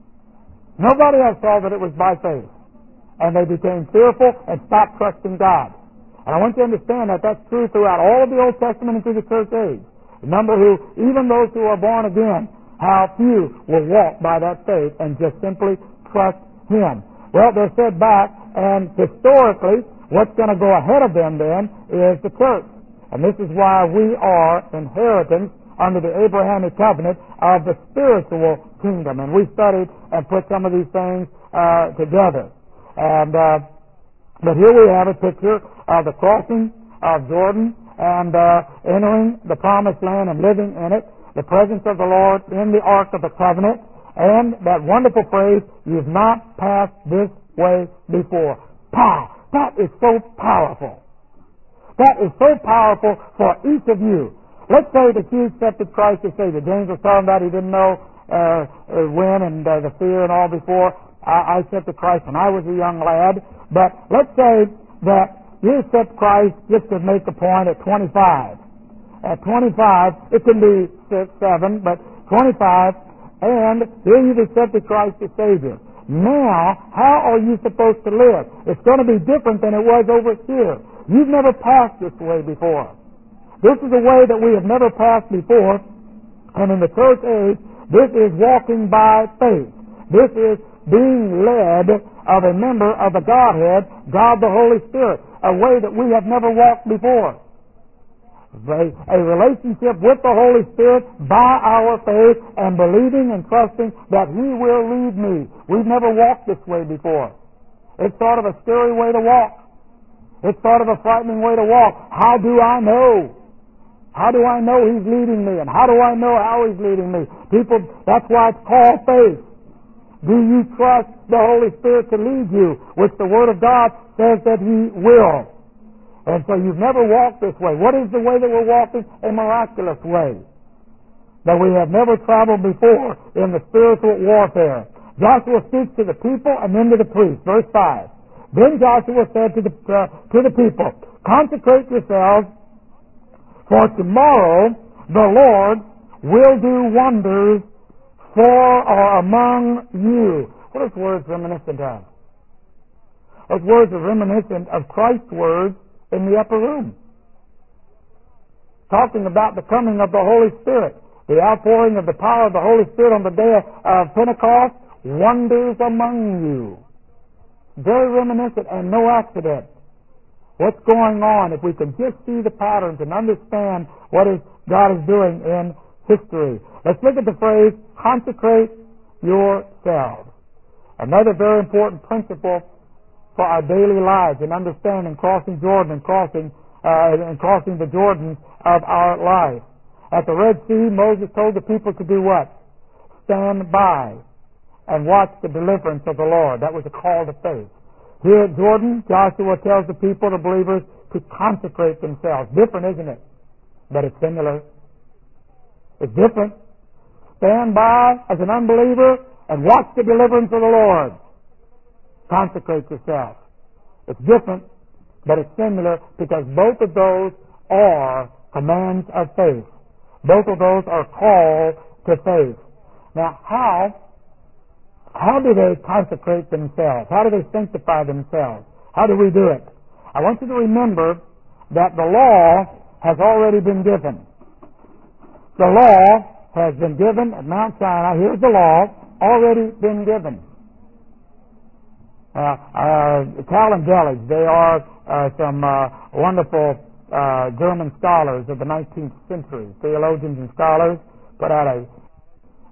Nobody else saw that it was by faith. And they became fearful and stopped trusting God. And I want you to understand that that's true throughout all of the Old Testament and through the church age. Remember who, even those who are born again, how few will walk by that faith and just simply trust Him. Well, they're set back, and historically, what's going to go ahead of them then is the church. And this is why we are inheritance under the Abrahamic covenant of the spiritual kingdom. And we studied and put some of these things uh, together. And uh, but here we have a picture of the crossing of Jordan and uh, entering the promised land and living in it, the presence of the Lord in the Ark of the Covenant, and that wonderful phrase, "You've not passed this way before." Pow! That is so powerful. That is so powerful for each of you. Let's say that you accepted Christ as Savior. James was talking about he didn't know uh, when and uh, the fear and all before. I, I accepted Christ when I was a young lad. But let's say that you accept Christ just to make the point at twenty-five. At twenty-five, it can be six, seven, but twenty-five, and here you've accepted Christ as Savior. Now, how are you supposed to live? It's going to be different than it was over here. You've never passed this way before. This is a way that we have never passed before, and in the church age, this is walking by faith. This is being led of a member of the Godhead, God the Holy Spirit, a way that we have never walked before. A relationship with the Holy Spirit by our faith and believing and trusting that He will lead me. We've never walked this way before. It's sort of a scary way to walk. It's sort of a frightening way to walk. How do I know? How do I know He's leading me? And how do I know how He's leading me? People, that's why it's called faith. Do you trust the Holy Spirit to lead you? Which the Word of God says that He will. And so you've never walked this way. What is the way that we're walking? A miraculous way that we have never traveled before in the spiritual warfare. Joshua speaks to the people and then to the priests. Verse five. Then Joshua said to the, uh, to the people, "Consecrate yourselves, for tomorrow the Lord will do wonders for or among you." What are those words reminiscent of? Those words are reminiscent of Christ's words in the upper room, talking about the coming of the Holy Spirit, the outpouring of the power of the Holy Spirit on the day of Pentecost, wonders among you. Very reminiscent and no accident. What's going on, if we can just see the patterns and understand what is God is doing in history. Let's look at the phrase, consecrate yourselves. Another very important principle for our daily lives in understanding crossing Jordan and crossing uh, and crossing the Jordan of our life. At the Red Sea, Moses told the people to do what? Stand by and watch the deliverance of the Lord. That was a call to faith. Here at Jordan, Joshua tells the people, the believers, to consecrate themselves. Different, isn't it? But it's similar. It's different. Stand by as an unbeliever and watch the deliverance of the Lord. Consecrate yourself. It's different, but it's similar because both of those are commands of faith. Both of those are called to faith. Now, how, how do they consecrate themselves? How do they sanctify themselves? How do we do it? I want you to remember that the law has already been given. The law has been given at Mount Sinai. Here's the law, already been given. Uh, uh, Cal and Delitzsch, they are uh, some uh, wonderful uh, German scholars of the nineteenth century, theologians and scholars, put out a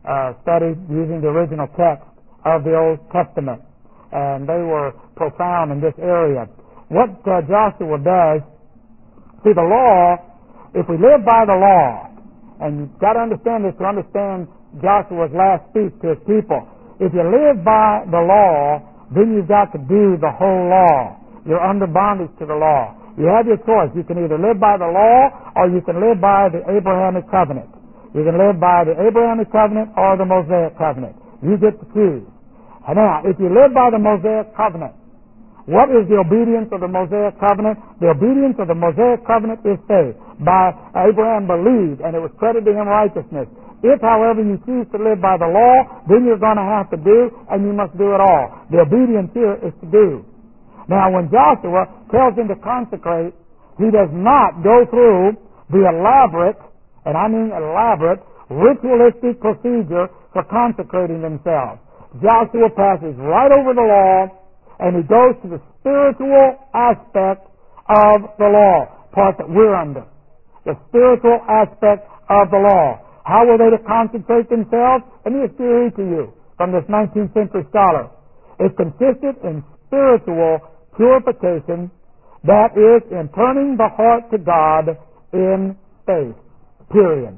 uh, studied using the original text of the Old Testament, and they were profound in this area. What uh, Joshua does, see, the law, if we live by the law, and you've got to understand this to understand Joshua's last speech to his people. If you live by the law, then you've got to do the whole law. You're under bondage to the law. You have your choice. You can either live by the law or you can live by the Abrahamic covenant. You can live by the Abrahamic covenant or the Mosaic covenant. You get to choose. And now, if you live by the Mosaic covenant, what is the obedience of the Mosaic covenant? The obedience of the Mosaic covenant is faith. By Abraham believed, and it was credited to him righteousness. If, however, you choose to live by the law, then you're going to have to do, and you must do it all. The obedience here is to do. Now, when Joshua tells him to consecrate, he does not go through the elaborate, and I mean elaborate, ritualistic procedure for consecrating themselves. Joshua passes right over the law, and he goes to the spiritual aspect of the law, part that we're under. The spiritual aspect of the law. How were they to consecrate themselves? Let me just read to you from this nineteenth century scholar. It consisted in spiritual purification, that is, in turning the heart to God in faith. Period.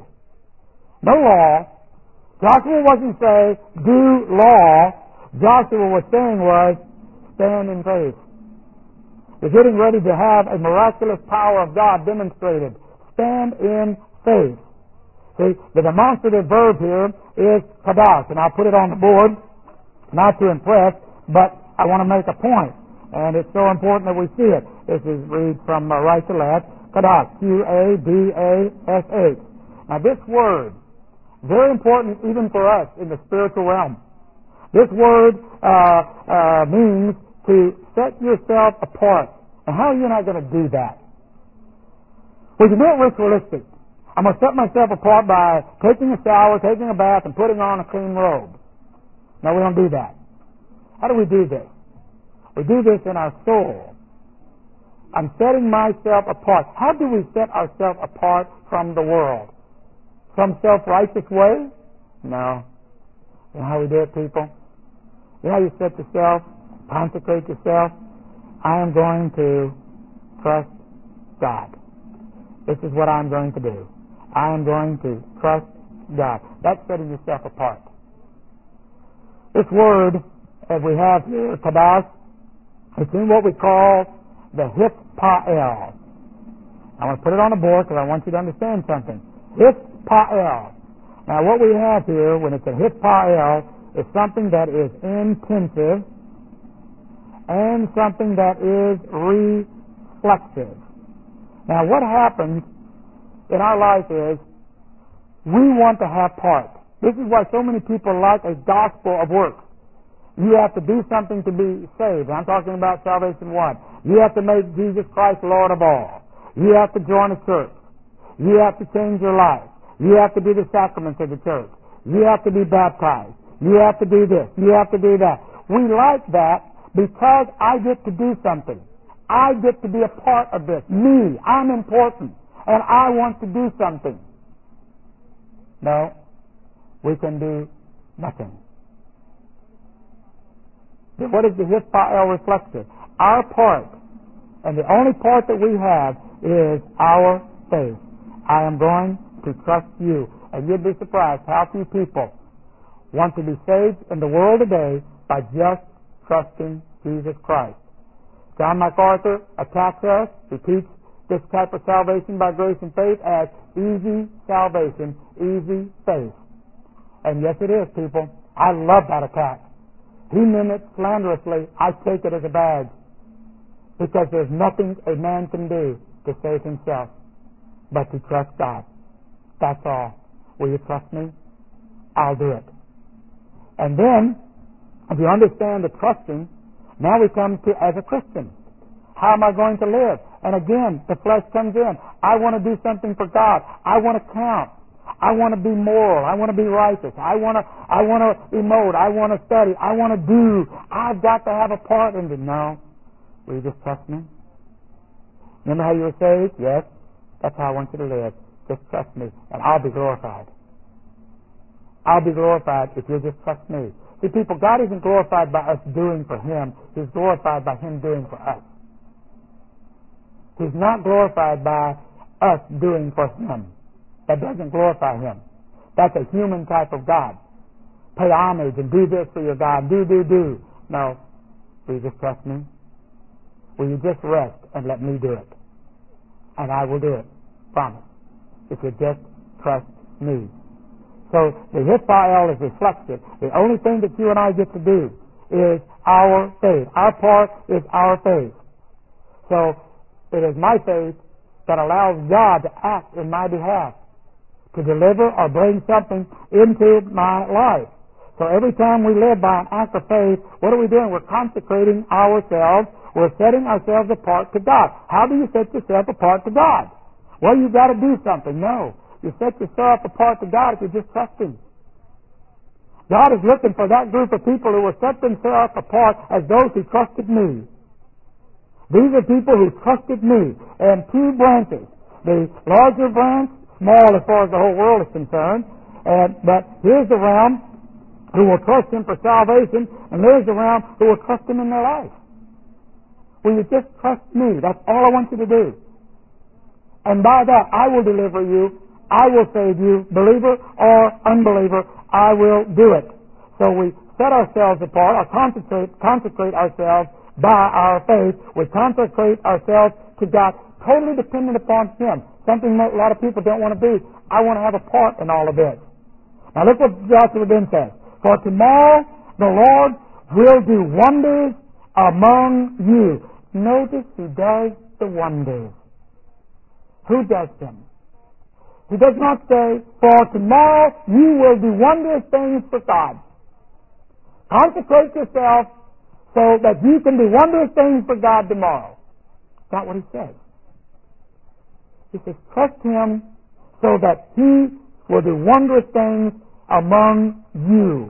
No law. Joshua wasn't saying, do law. Joshua was saying was, stand in faith. You're getting ready to have a miraculous power of God demonstrated. Stand in faith. See, the demonstrative verb here is kadosh, and I'll put it on the board, not to impress, but I want to make a point, and it's so important that we see it. This is read from uh, right to left, kadosh, Q A D A S H. Now this word, very important even for us in the spiritual realm. This word uh, uh, means to set yourself apart. And how are you and I going to do that? We can do it ritualistic. I'm going to set myself apart by taking a shower, taking a bath, and putting on a clean robe. No, we don't do that. How do we do this? We do this in our soul. I'm setting myself apart. How do we set ourselves apart from the world? Some self-righteous way? No. You know how we do it, people? You know how you set yourself, consecrate yourself? I am going to trust God. This is what I'm going to do. I am going to trust God. That's setting yourself apart. This word, as we have here, kadosh, it's in what we call the hispa'el. I want to put it on the board because I want you to understand something. Hispa'el. Now, what we have here, when it's a hispa'el, is something that is intensive and something that is reflexive. Now, what happens in our life is we want to have part. This is why so many people like a gospel of works. You have to do something to be saved. I'm talking about salvation one. You have to make Jesus Christ Lord of all. You have to join a church. You have to change your life. You have to do the sacraments of the church. You have to be baptized. You have to do this. You have to do that. We like that because I get to do something. I get to be a part of this. Me. I'm important. And I want to do something. No. We can do nothing. What is the hispa'el reflective? Our part, and the only part that we have, is our faith. I am going to trust you. And you'd be surprised how few people want to be saved in the world today by just trusting Jesus Christ. John MacArthur attacks us. He teaches this type of salvation by grace and faith as easy salvation, easy faith. And yes, it is, people. I love that attack. He mimics slanderously. I take it as a badge. Because there's nothing a man can do to save himself but to trust God. That's all. Will you trust me? I'll do it. And then, if you understand the trusting, now we come to as a Christian. How am I going to live? And again, the flesh comes in. I want to do something for God. I want to count. I want to be moral. I want to be righteous. I want to I want to emote. I want to study. I want to do. I've got to have a part in it. No. Will you just trust me? Remember how you were saved? Yes. That's how I want you to live. Just trust me, and I'll be glorified. I'll be glorified if you'll just trust me. See, people, God isn't glorified by us doing for Him. He's glorified by Him doing for us. He's not glorified by us doing for Him. That doesn't glorify Him. That's a human type of God. Pay homage and do this for your God. Do, do, do. No. Will you just trust me? Will you just rest and let me do it? And I will do it. Promise. If you just trust me. So the Hippoel is reflexive. The only thing that you and I get to do is our faith. Our part is our faith. So it is my faith that allows God to act in my behalf, to deliver or bring something into my life. So every time we live by an act of faith, what are we doing? We're consecrating ourselves. We're setting ourselves apart to God. How do you set yourself apart to God? Well, you've got to do something. No. You set yourself apart to God if you just trust Him. God is looking for that group of people who will set themselves apart as those who trusted me. These are people who trusted me. And two branches. The larger branch, small as far as the whole world is concerned, and, but here's the realm who will trust Him for salvation, and there's the realm who will trust Him in their life. Will you just trust me? That's all I want you to do. And by that, I will deliver you. I will save you, believer or unbeliever. I will do it. So we set ourselves apart, or consecrate, consecrate ourselves by our faith. We consecrate ourselves to God, totally dependent upon Him. Something that a lot of people don't want to be. I want to have a part in all of this. Now look what Joshua then says. For tomorrow the Lord will do wonders among you. Notice He does the wonders. Who does them? He does not say, for tomorrow you will do wondrous things for God. Consecrate yourself so that you can do wondrous things for God tomorrow. That's not what He says. He says, trust Him so that He will do wondrous things among you.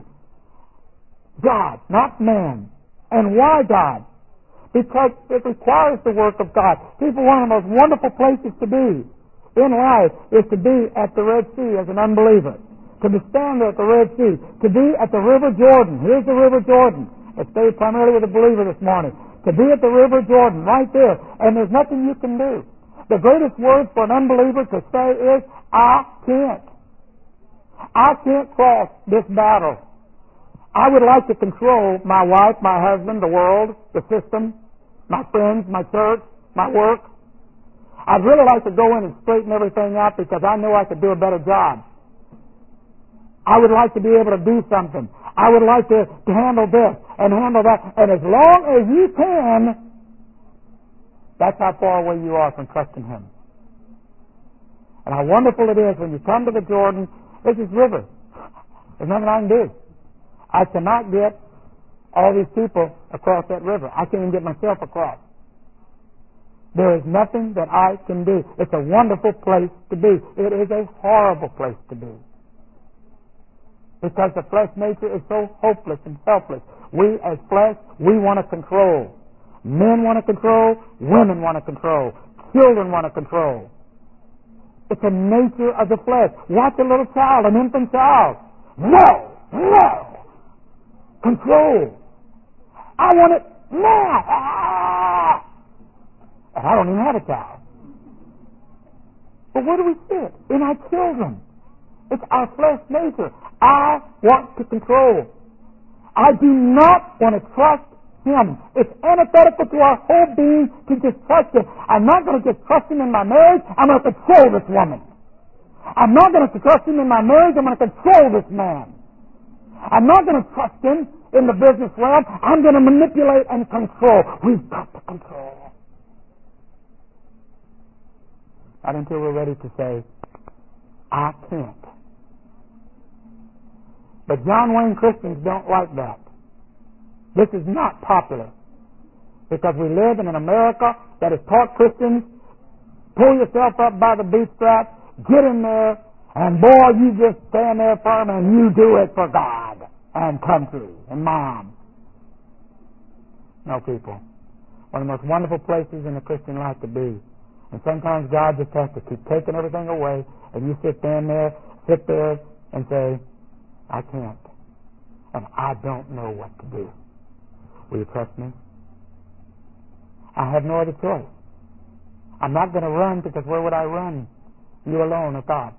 God, not man. And why God? Because it requires the work of God. People, one of the most wonderful places to be in life is to be at the Red Sea as an unbeliever. To be stand there at the Red Sea. To be at the River Jordan. Here's the River Jordan. Let's stay primarily with a believer this morning. To be at the River Jordan, right there. And there's nothing you can do. The greatest word for an unbeliever to say is, I can't. I can't cross this battle. I would like to control my wife, my husband, the world, the system, my friends, my church, my work. I'd really like to go in and straighten everything out because I know I could do a better job. I would like to be able to do something. I would like to, to handle this and handle that. And as long as you can, that's how far away you are from trusting Him. And how wonderful it is when you come to the Jordan, there's this river. There's nothing I can do. I cannot get all these people across that river. I can't even get myself across. There is nothing that I can do. It's a wonderful place to be. It is a horrible place to be. Because the flesh nature is so hopeless and helpless. We as flesh, we want to control. Men want to control. Women want to control. Children want to control. It's a nature of the flesh. Watch a little child, an infant child. No! No! Control. I want it now! Ah! And I don't even have a child. But where do we see it? In our children. It's our flesh nature. I want to control. I do not want to trust Him. It's antithetical to our whole being to just trust Him. I'm not going to just trust Him in my marriage. I'm going to control this woman. I'm not going to trust Him in my marriage. I'm going to control this man. I'm not going to trust Him in the business realm. I'm going to manipulate and control. We've got to control. Not until we're ready to say, I can't. But John Wayne Christians don't like that. This is not popular. Because we live in an America that has taught Christians, pull yourself up by the bootstraps, get in there, and boy, you just stand there firm and you do it for God and country and mom. No, people. One of the most wonderful places in the Christian life to be. And sometimes God just has to keep taking everything away, and you sit down there, sit there, and say, I can't. And I don't know what to do. Will you trust me? I have no other choice. I'm not going to run, because where would I run? You alone or God?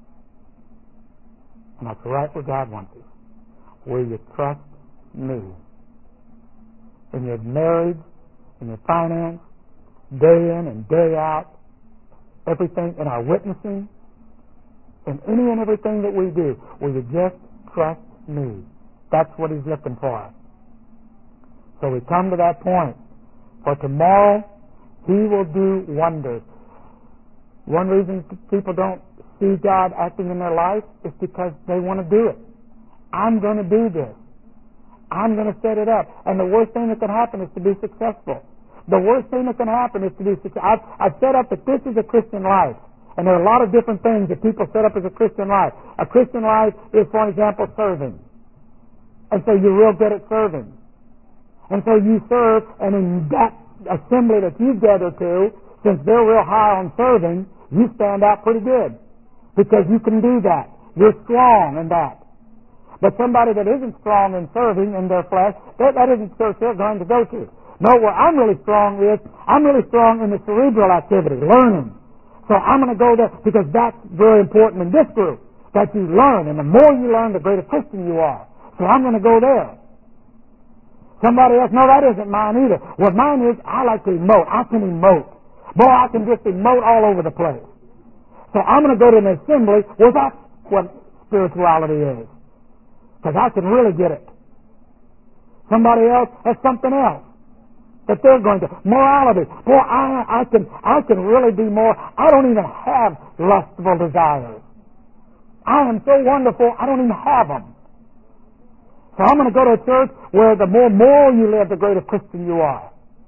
And that's right where God wants you. Will you trust me? In your marriage, in your finance, day in and day out, everything in our witnessing, in any and everything that we do, will you just trust me? That's what He's looking for. So we come to that point. For tomorrow, He will do wonders. One reason people don't see God acting in their life is because they want to do it. I'm going to do this. I'm going to set it up. And the worst thing that can happen is to be successful. The worst thing that can happen is to be successful. I've, I've set up that this is a Christian life. And there are a lot of different things that people set up as a Christian life. A Christian life is, for example, serving. And so you're real good at serving. And so you serve, and in that assembly that you gather to, since they're real high on serving, you stand out pretty good. Because you can do that. You're strong in that. But somebody that isn't strong in serving in their flesh, that, that isn't the church they're going to go to. No, where I'm really strong is, I'm really strong in the cerebral activity, learning. So I'm going to go there because that's very important in this group, that you learn. And the more you learn, the greater Christian you are. So I'm going to go there. Somebody else, no, that isn't mine either. What mine is, I like to emote. I can emote. Boy, I can just emote all over the place. So I'm going to go to an assembly where that's what spirituality is. Because I can really get it. Somebody else has something else that they're going to. Morality. Boy, I, I can I can really be more. I don't even have lustful desires. I am so wonderful, I don't even have them. So I'm going to go to a church where the more moral you live, the greater Christian you are.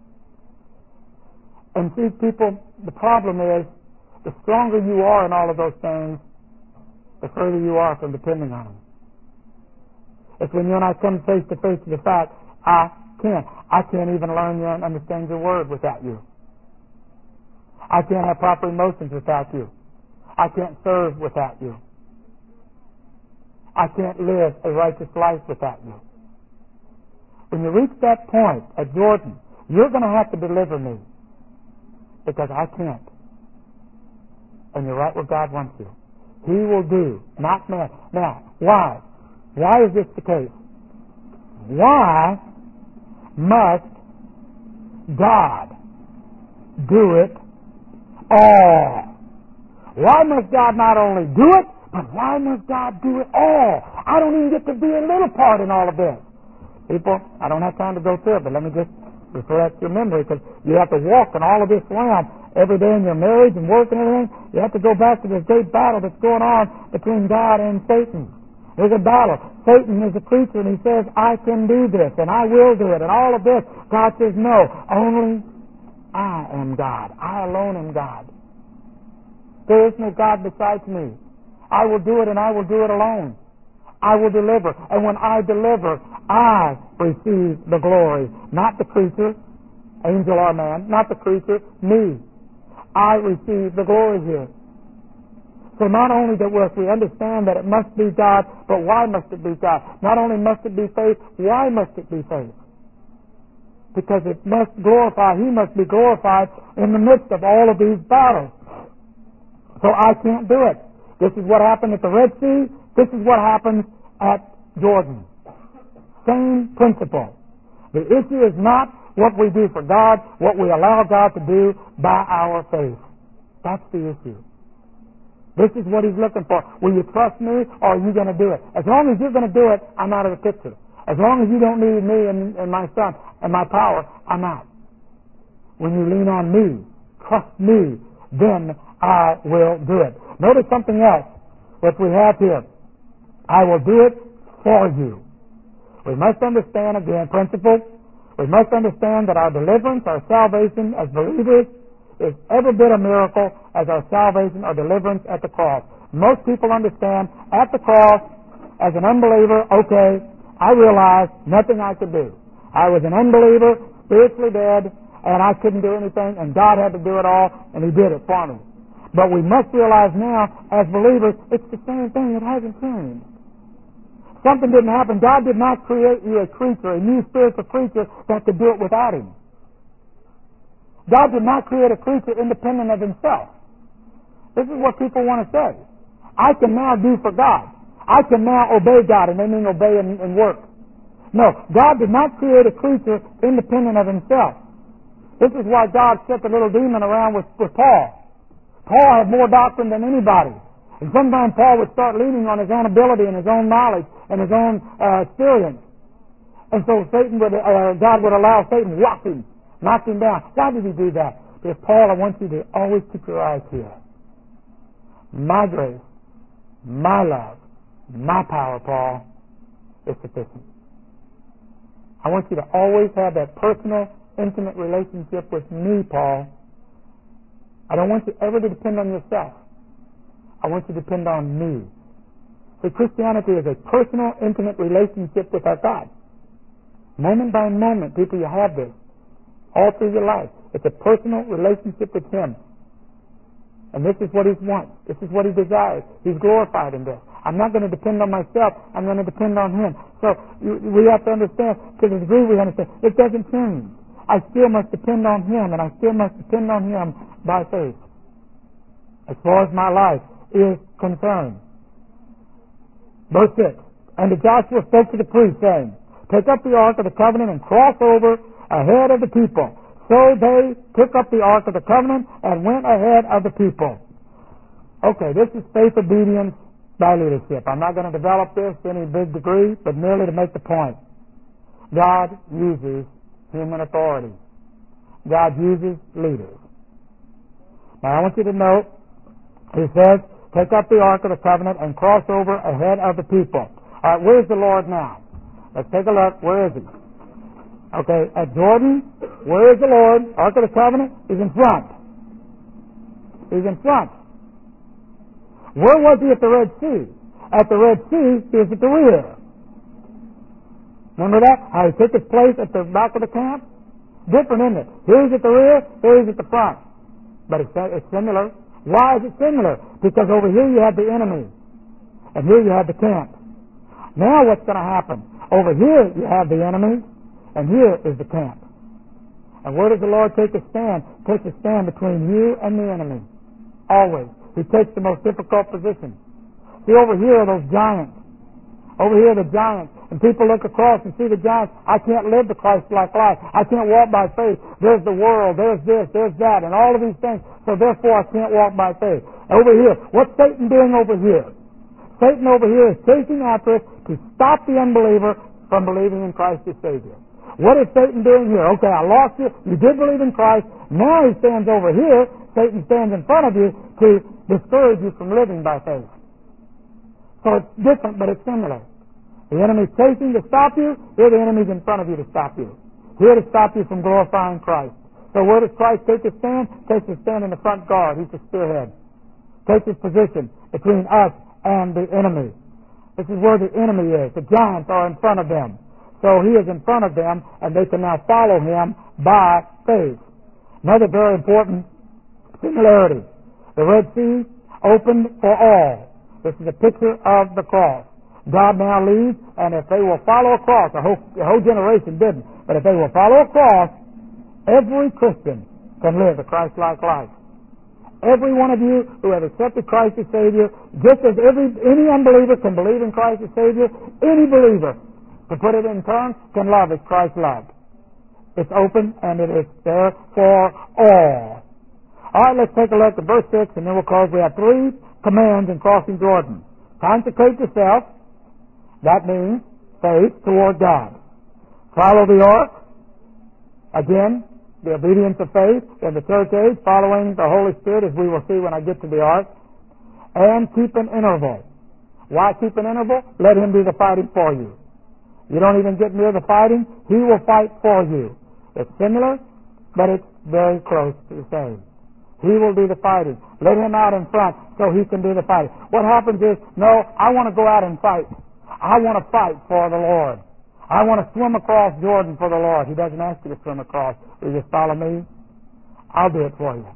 And see, people, the problem is, the stronger you are in all of those things, the further you are from depending on them. It's when you and I come face to face to the fact, I can't. I can't even learn you and understand your word without you. I can't have proper emotions without you. I can't serve without you. I can't live a righteous life without you. When you reach that point at Jordan, you're going to have to deliver me because I can't. And you're right where God wants you. He will do, not man. Now, why? Why is this the case? Why must God do it all? Why must God not only do it, but why must God do it all? I don't even get to be a little part in all of this. People, I don't have time to go through it, but let me just refer that to your memory, because you have to walk in all of this realm every day in your marriage and work and everything. You have to go back to this great battle that's going on between God and Satan. There's a battle. Satan is a creature, and he says, I can do this, and I will do it, and all of this. God says, no, only I am God. I alone am God. There is no God besides me. I will do it, and I will do it alone. I will deliver. And when I deliver, I receive the glory. Not the creature, angel or man, not the creature, me. I receive the glory here. So not only that we understand that it must be God, but why must it be God? Not only must it be faith, why must it be faith? Because it must glorify, He must be glorified in the midst of all of these battles. So I can't do it. This is what happened at the Red Sea. This is what happens at Jordan. Same principle. The issue is not what we do for God, what we allow God to do by our faith. That's the issue. This is what He's looking for. Will you trust me, or are you going to do it? As long as you're going to do it, I'm out of the picture. As long as you don't need me and, and my son and my power, I'm out. When you lean on me, trust me, then I will do it. Notice something else that we have here. I will do it for you. We must understand, again, principle. We must understand that our deliverance, our salvation as believers, is every bit a miracle as our salvation or deliverance at the cross. Most people understand at the cross, as an unbeliever, okay, I realized nothing I could do. I was an unbeliever, spiritually dead, and I couldn't do anything, and God had to do it all, and He did it for me. But we must realize now, as believers, it's the same thing. It hasn't changed. Something didn't happen. God did not create you a creature, a new spiritual creature that could do it without Him. God did not create a creature independent of Himself. This is what people want to say. I can now do for God. I can now obey God, and they mean obey and, and work. No, God did not create a creature independent of Himself. This is why God set the little demon around with, with Paul. Paul had more doctrine than anybody. And sometimes Paul would start leaning on his own ability and his own knowledge and his own uh, experience. And so Satan would, uh, God would allow Satan to whop him, knock him down. Why did He do that? Because Paul, I want you to always keep your eyes here. My grace, my love, my power, Paul, is sufficient. I want you to always have that personal, intimate relationship with me, Paul. I don't want you ever to depend on yourself. I want you to depend on me. See, Christianity is a personal, intimate relationship with our God. Moment by moment, people, you have this. All through your life. It's a personal relationship with Him. And this is what He wants. This is what He desires. He's glorified in this. I'm not going to depend on myself. I'm going to depend on Him. So you, we have to understand, to the degree we understand, it doesn't change. I still must depend on Him, and I still must depend on Him by faith. As far as my life is concerned. Verse six. And Joshua spoke to the priest, saying, Take up the ark of the covenant and cross over ahead of the people. So they took up the ark of the covenant and went ahead of the people. Okay, this is faith obedience by leadership. I'm not going to develop this to any big degree, but merely to make the point. God uses human authority. God uses leaders. Now I want you to note, He says, take up the ark of the covenant and cross over ahead of the people. All right, where's the Lord now? Let's take a look. Where is He? Okay, at Jordan, where is the Lord? Ark of the Covenant is in front. He's in front. Where was He at the Red Sea? At the Red Sea, He was at the rear. Remember that? How He took His place at the back of the camp? Different, isn't it? Here He's at the rear, here He's at the front. But it's, it's similar. Why is it similar? Because over here you have the enemy, and here you have the camp. Now what's going to happen? Over here you have the enemy, and here is the camp. And where does the Lord take a stand? Takes a stand between you and the enemy. Always. He takes the most difficult position. See, over here are those giants. Over here are the giants. And people look across and see the giants. I can't live the Christ-like life. I can't walk by faith. There's the world. There's this. There's that. And all of these things. So therefore I can't walk by faith. Over here. What's Satan doing over here? Satan over here is chasing after us to stop the unbeliever from believing in Christ as Savior. What is Satan doing here? Okay, I lost you. You did believe in Christ. Now he stands over here. Satan stands in front of you to discourage you from living by faith. So it's different, but it's similar. The enemy's chasing to stop you. Here the enemy's in front of you to stop you. Here to stop you from glorifying Christ. So where does Christ take his stand? Takes his stand in the front guard. He's the spearhead. Takes his position between us and the enemy. This is where the enemy is. The giants are in front of them. So he is in front of them, and they can now follow him by faith. Another very important similarity. The Red Sea opened for all. This is a picture of the cross. God now leads, and if they will follow across, the whole, the whole generation didn't, but if they will follow across, every Christian can live a Christ-like life. Every one of you who have accepted Christ as Savior, just as every any unbeliever can believe in Christ as Savior, any believer, to put it in terms, can love as Christ loved. It's open and it is there for all. All right, let's take a look at verse six, and then we'll close. We have three commands in crossing Jordan. Consecrate yourself. That means faith toward God. Follow the ark. Again, the obedience of faith in the church age, following the Holy Spirit, as we will see when I get to the ark. And keep an interval. Why keep an interval? Let Him do the fighting for you. You don't even get near the fighting, He will fight for you. It's similar, but it's very close to the same. He will do the fighting. Let Him out in front so He can do the fighting. What happens is, no, I want to go out and fight. I want to fight for the Lord. I want to swim across Jordan for the Lord. He doesn't ask you to swim across. You just follow me. I'll do it for you.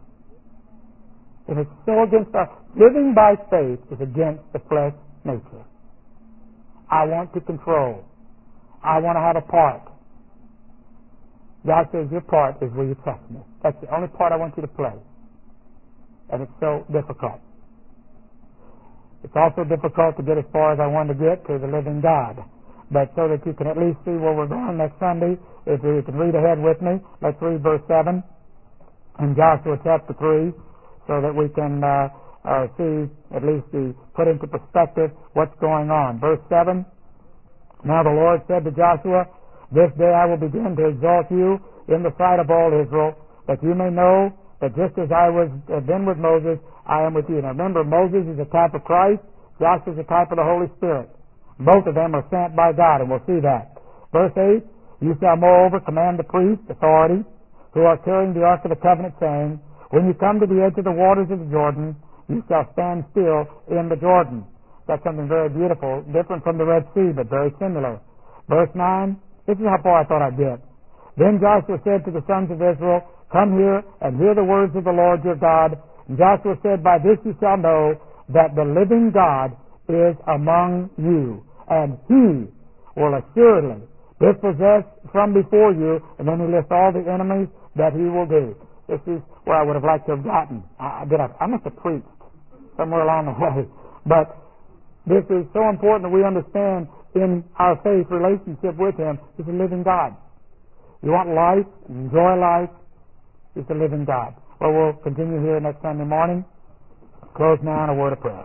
If it's so against us, living by faith is against the flesh nature. I want to control. I want to have a part. God says your part is where you trust me. That's the only part I want you to play. And it's so difficult. It's also difficult to get as far as I want to get to the living God. But so that you can at least see where we're going next Sunday, if you can read ahead with me, let's read verse seven in Joshua chapter three, so that we can uh, uh, see, at least the, put into perspective what's going on. Verse seven, now the Lord said to Joshua, this day I will begin to exalt you in the sight of all Israel, that you may know that just as I was uh, been with Moses, I am with you. Now remember, Moses is a type of Christ. Joshua is a type of the Holy Spirit. Both of them are sent by God, and we'll see that. Verse eight, you shall moreover command the priests, authority, who are carrying the ark of the covenant, saying, when you come to the edge of the waters of the Jordan, you shall stand still in the Jordan. That's something very beautiful, different from the Red Sea, but very similar. Verse nine, this is how far I thought I'd get. Then Joshua said to the sons of Israel, come here and hear the words of the Lord your God. And Joshua said, by this you shall know that the living God is among you, and he will assuredly dispossess from before you, and then he lists all the enemies that he will do. This is where I would have liked to have gotten. I, did I, I must have preached somewhere along the way. But this is so important that we understand in our faith relationship with him, he's a living God. You want life, enjoy life, he's a living God. Well, we'll continue here next Sunday morning. Close now in a word of prayer.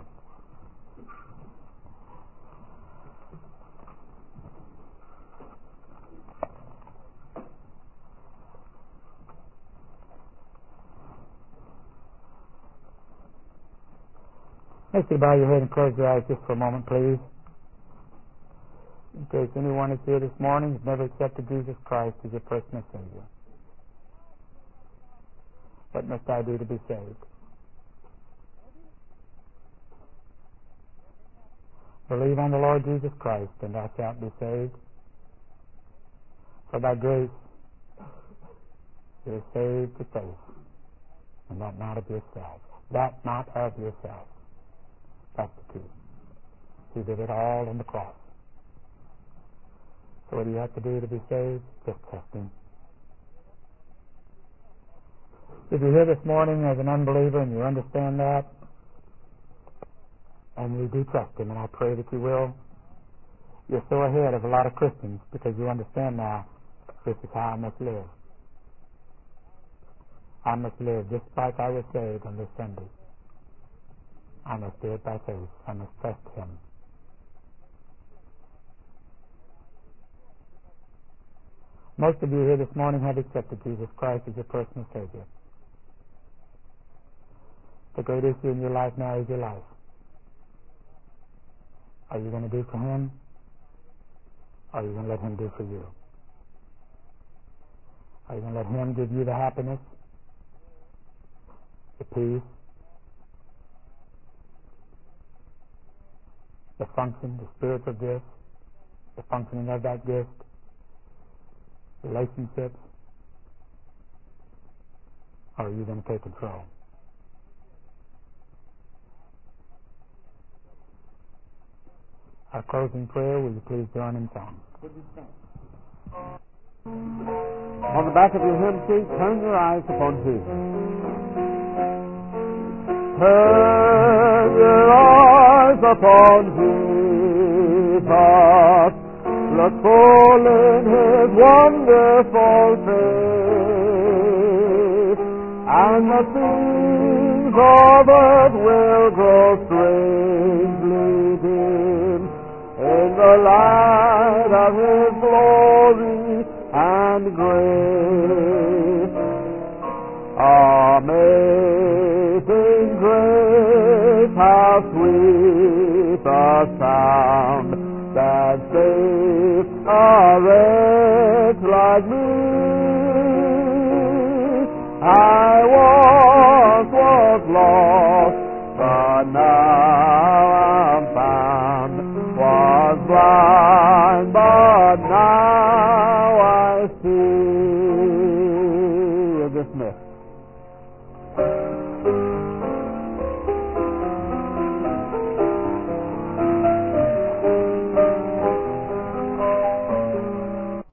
Let's you bow your head and close your eyes just for a moment, please. In case anyone is here this morning who's never accepted Jesus Christ as your personal Savior. What must I do to be saved? Believe on the Lord Jesus Christ, and thou shalt be saved. For by grace you are saved to faith, and that not of yourself. That not of yourself. That's the key. He did it all on the cross. So what do you have to do to be saved? Just trust him. If you're here this morning as an unbeliever and you understand that, and you do trust him, and I pray that you will, you're so ahead of a lot of Christians because you understand now this is how I must live. I must live just like I was saved on this Sunday. I must do it by faith. I must trust him. Most of you here this morning have accepted Jesus Christ as your personal Savior. The great issue in your life now is your life. Are you going to do for him? Or are you going to let him do for you? Are you going to let him give you the happiness, the peace, the function, the spiritual gift, the functioning of that gift, relationships? Or are you going to take control? Our closing prayer, will you please join in song? On the back of your hymn sheet, turn your eyes upon Jesus. Turn your eyes upon Jesus. Look full in his wonderful face, and the things of earth will grow strangely dim in the light of his glory and grace. Amazing grace, how sweet the sound that saved a wretch like me. I once was lost,